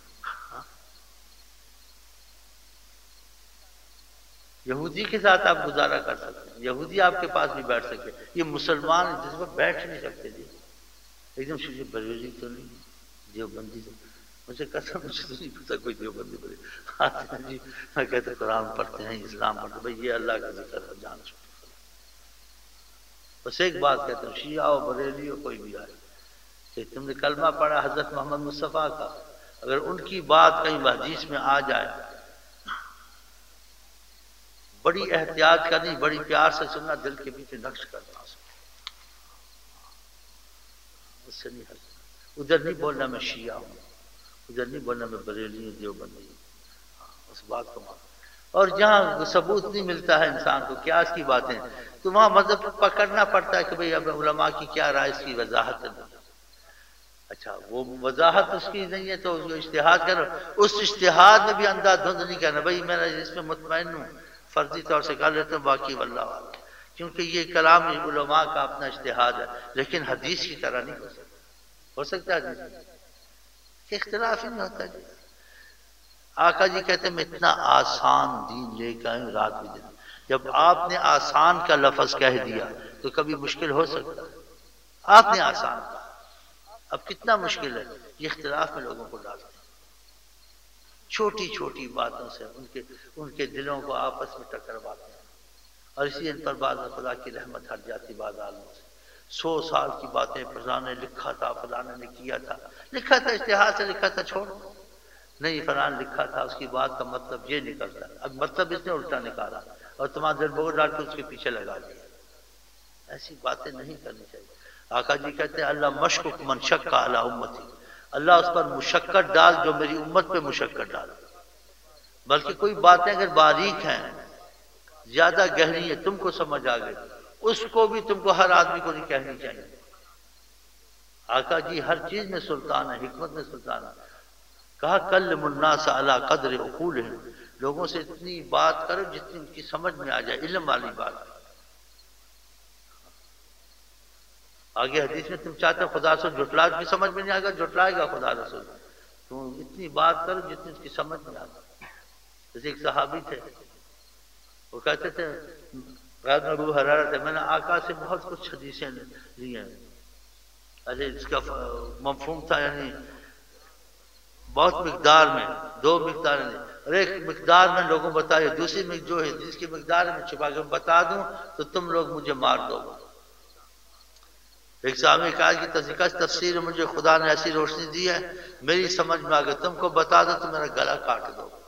یہودی کے ساتھ آپ گزارا کر سکتے ہیں، یہودی آپ کے پاس بھی بیٹھ سکتے ہیں، یہ مسلمان جس پر بیٹھ نہیں سکتے جی ایک دم شیشے بریلوی تو نہیں دیوبندی تو مجھے قسم مجھے تو نہیں پتا کوئی دیوبندی بولے آتے ہیں جی میں کہتے قرآن پڑھتے ہیں اسلام پڑھتے ہیں، بھائی یہ اللہ کا ذکر ہے جان چھوڑ بس ایک بات کہتا ہوں شیعہ ہو بریلی ہو کوئی بھی آئے کہ تم نے کلمہ پڑھا حضرت محمد مصطفیٰ کا، اگر ان کی بات کہیں حدیث میں آ جائے بڑی احتیاط کرنی، بڑی پیار سے سننا، دل کے پیچھے نقش کرنا، اس سے نہیں ہٹنا، ادھر نہیں بولنا میں شیعہ ہوں، ادھر نہیں بولنا میں بریلی ہوں دیوبندی ہوں، اس بات کو مان۔ اور جہاں ثبوت نہیں ملتا ہے انسان کو کیا اس کی باتیں تو وہاں مذہب پکڑنا پڑتا ہے کہ بھئی اب علماء کی کیا رائے اس کی وضاحت ہے۔ اچھا وہ وضاحت اس کی نہیں ہے تو اس کو اجتہاد کرو، اس اجتہاد میں بھی اندھا دھند نہیں کرنا بھئی میں اس میں مطمئن ہوں فرضی طور سے کر لیتا ہوں باقی واللہ والا، کیونکہ یہ کلام علماء کا اپنا اجتہاد ہے لیکن حدیث کی طرح نہیں ہو سکتا، ہو سکتا ہے حدیث اختلاف ہی نہیں ہوتا جی۔ آقا جی کہتے ہیں میں اتنا آسان دین لے کے آئیں رات بھی دن، جب آپ نے آسان کا لفظ کہہ دیا تو کبھی مشکل ہو سکتا ہے؟ آپ نے آسان کہا، اب کتنا مشکل ہے، یہ اختلاف میں لوگوں کو ڈالتے ہیں، چھوٹی چھوٹی باتوں سے ان کے ان کے دلوں کو آپس میں ٹکرواتے ہیں، اور اسی ان پر بعض خدا کی رحمت ہٹ جاتی بعض عالموں سے، سو سال کی باتیں فلاں نے لکھا تھا فلاں نے کیا تھا، لکھا تھا اجتہاد سے لکھا تھا چھوڑ نہیں، فلاں لکھا تھا اس کی بات کا مطلب یہ نکلتا ہے، اب مطلب اس نے الٹا نکالا اور تمہارا دل بہت ڈال کے اس کے پیچھے لگا دیا، ایسی باتیں نہیں کرنی چاہیے۔ آقا جی کہتے ہیں اللہ مشکک من شک علی امتی، اللہ اس پر مشقت ڈال جو میری امت پہ مشقت ڈال، بلکہ کوئی باتیں اگر باریک ہیں زیادہ گہری ہے تم کو سمجھ آ گئی اس کو بھی تم کو ہر آدمی کو نہیں کہنی چاہیے۔ آقا جی ہر چیز میں سلطان ہے، حکمت میں سلطان ہے، کہا کلم الناس علی قدر عقولہم، لوگوں سے اتنی بات کرو جتنی ان کی سمجھ میں آ جائے، علم والی بات۔ آگے حدیث میں تم چاہتے ہو خدا رسول جھٹلا کی سمجھ میں نہیں آئے گا، جھٹلائے گا خدا رسول، تم اتنی بات کرو جتنی اس کی سمجھ میں آ جائے۔ جیسے ایک صحابی تھے وہ کہتے تھے غیر ابو حرارہ تھے میں نے آقا سے بہت کچھ حدیثیں لی ہیں، ارے اس کا مفہوم تھا یعنی بہت مقدار میں، دو مقدار میں، اور ایک مقدار میں لوگوں بتائے، دوسری میں جو ہے جس کی مقدار میں چھپا کے بتا دوں تو تم لوگ مجھے مار دو گے۔ ایک صحابی کہا کہ تذکرہ تفسیر مجھے خدا نے ایسی روشنی دی ہے میری سمجھ میں آ گئی، تم کو بتا دو تو میرا گلا کاٹ دو۔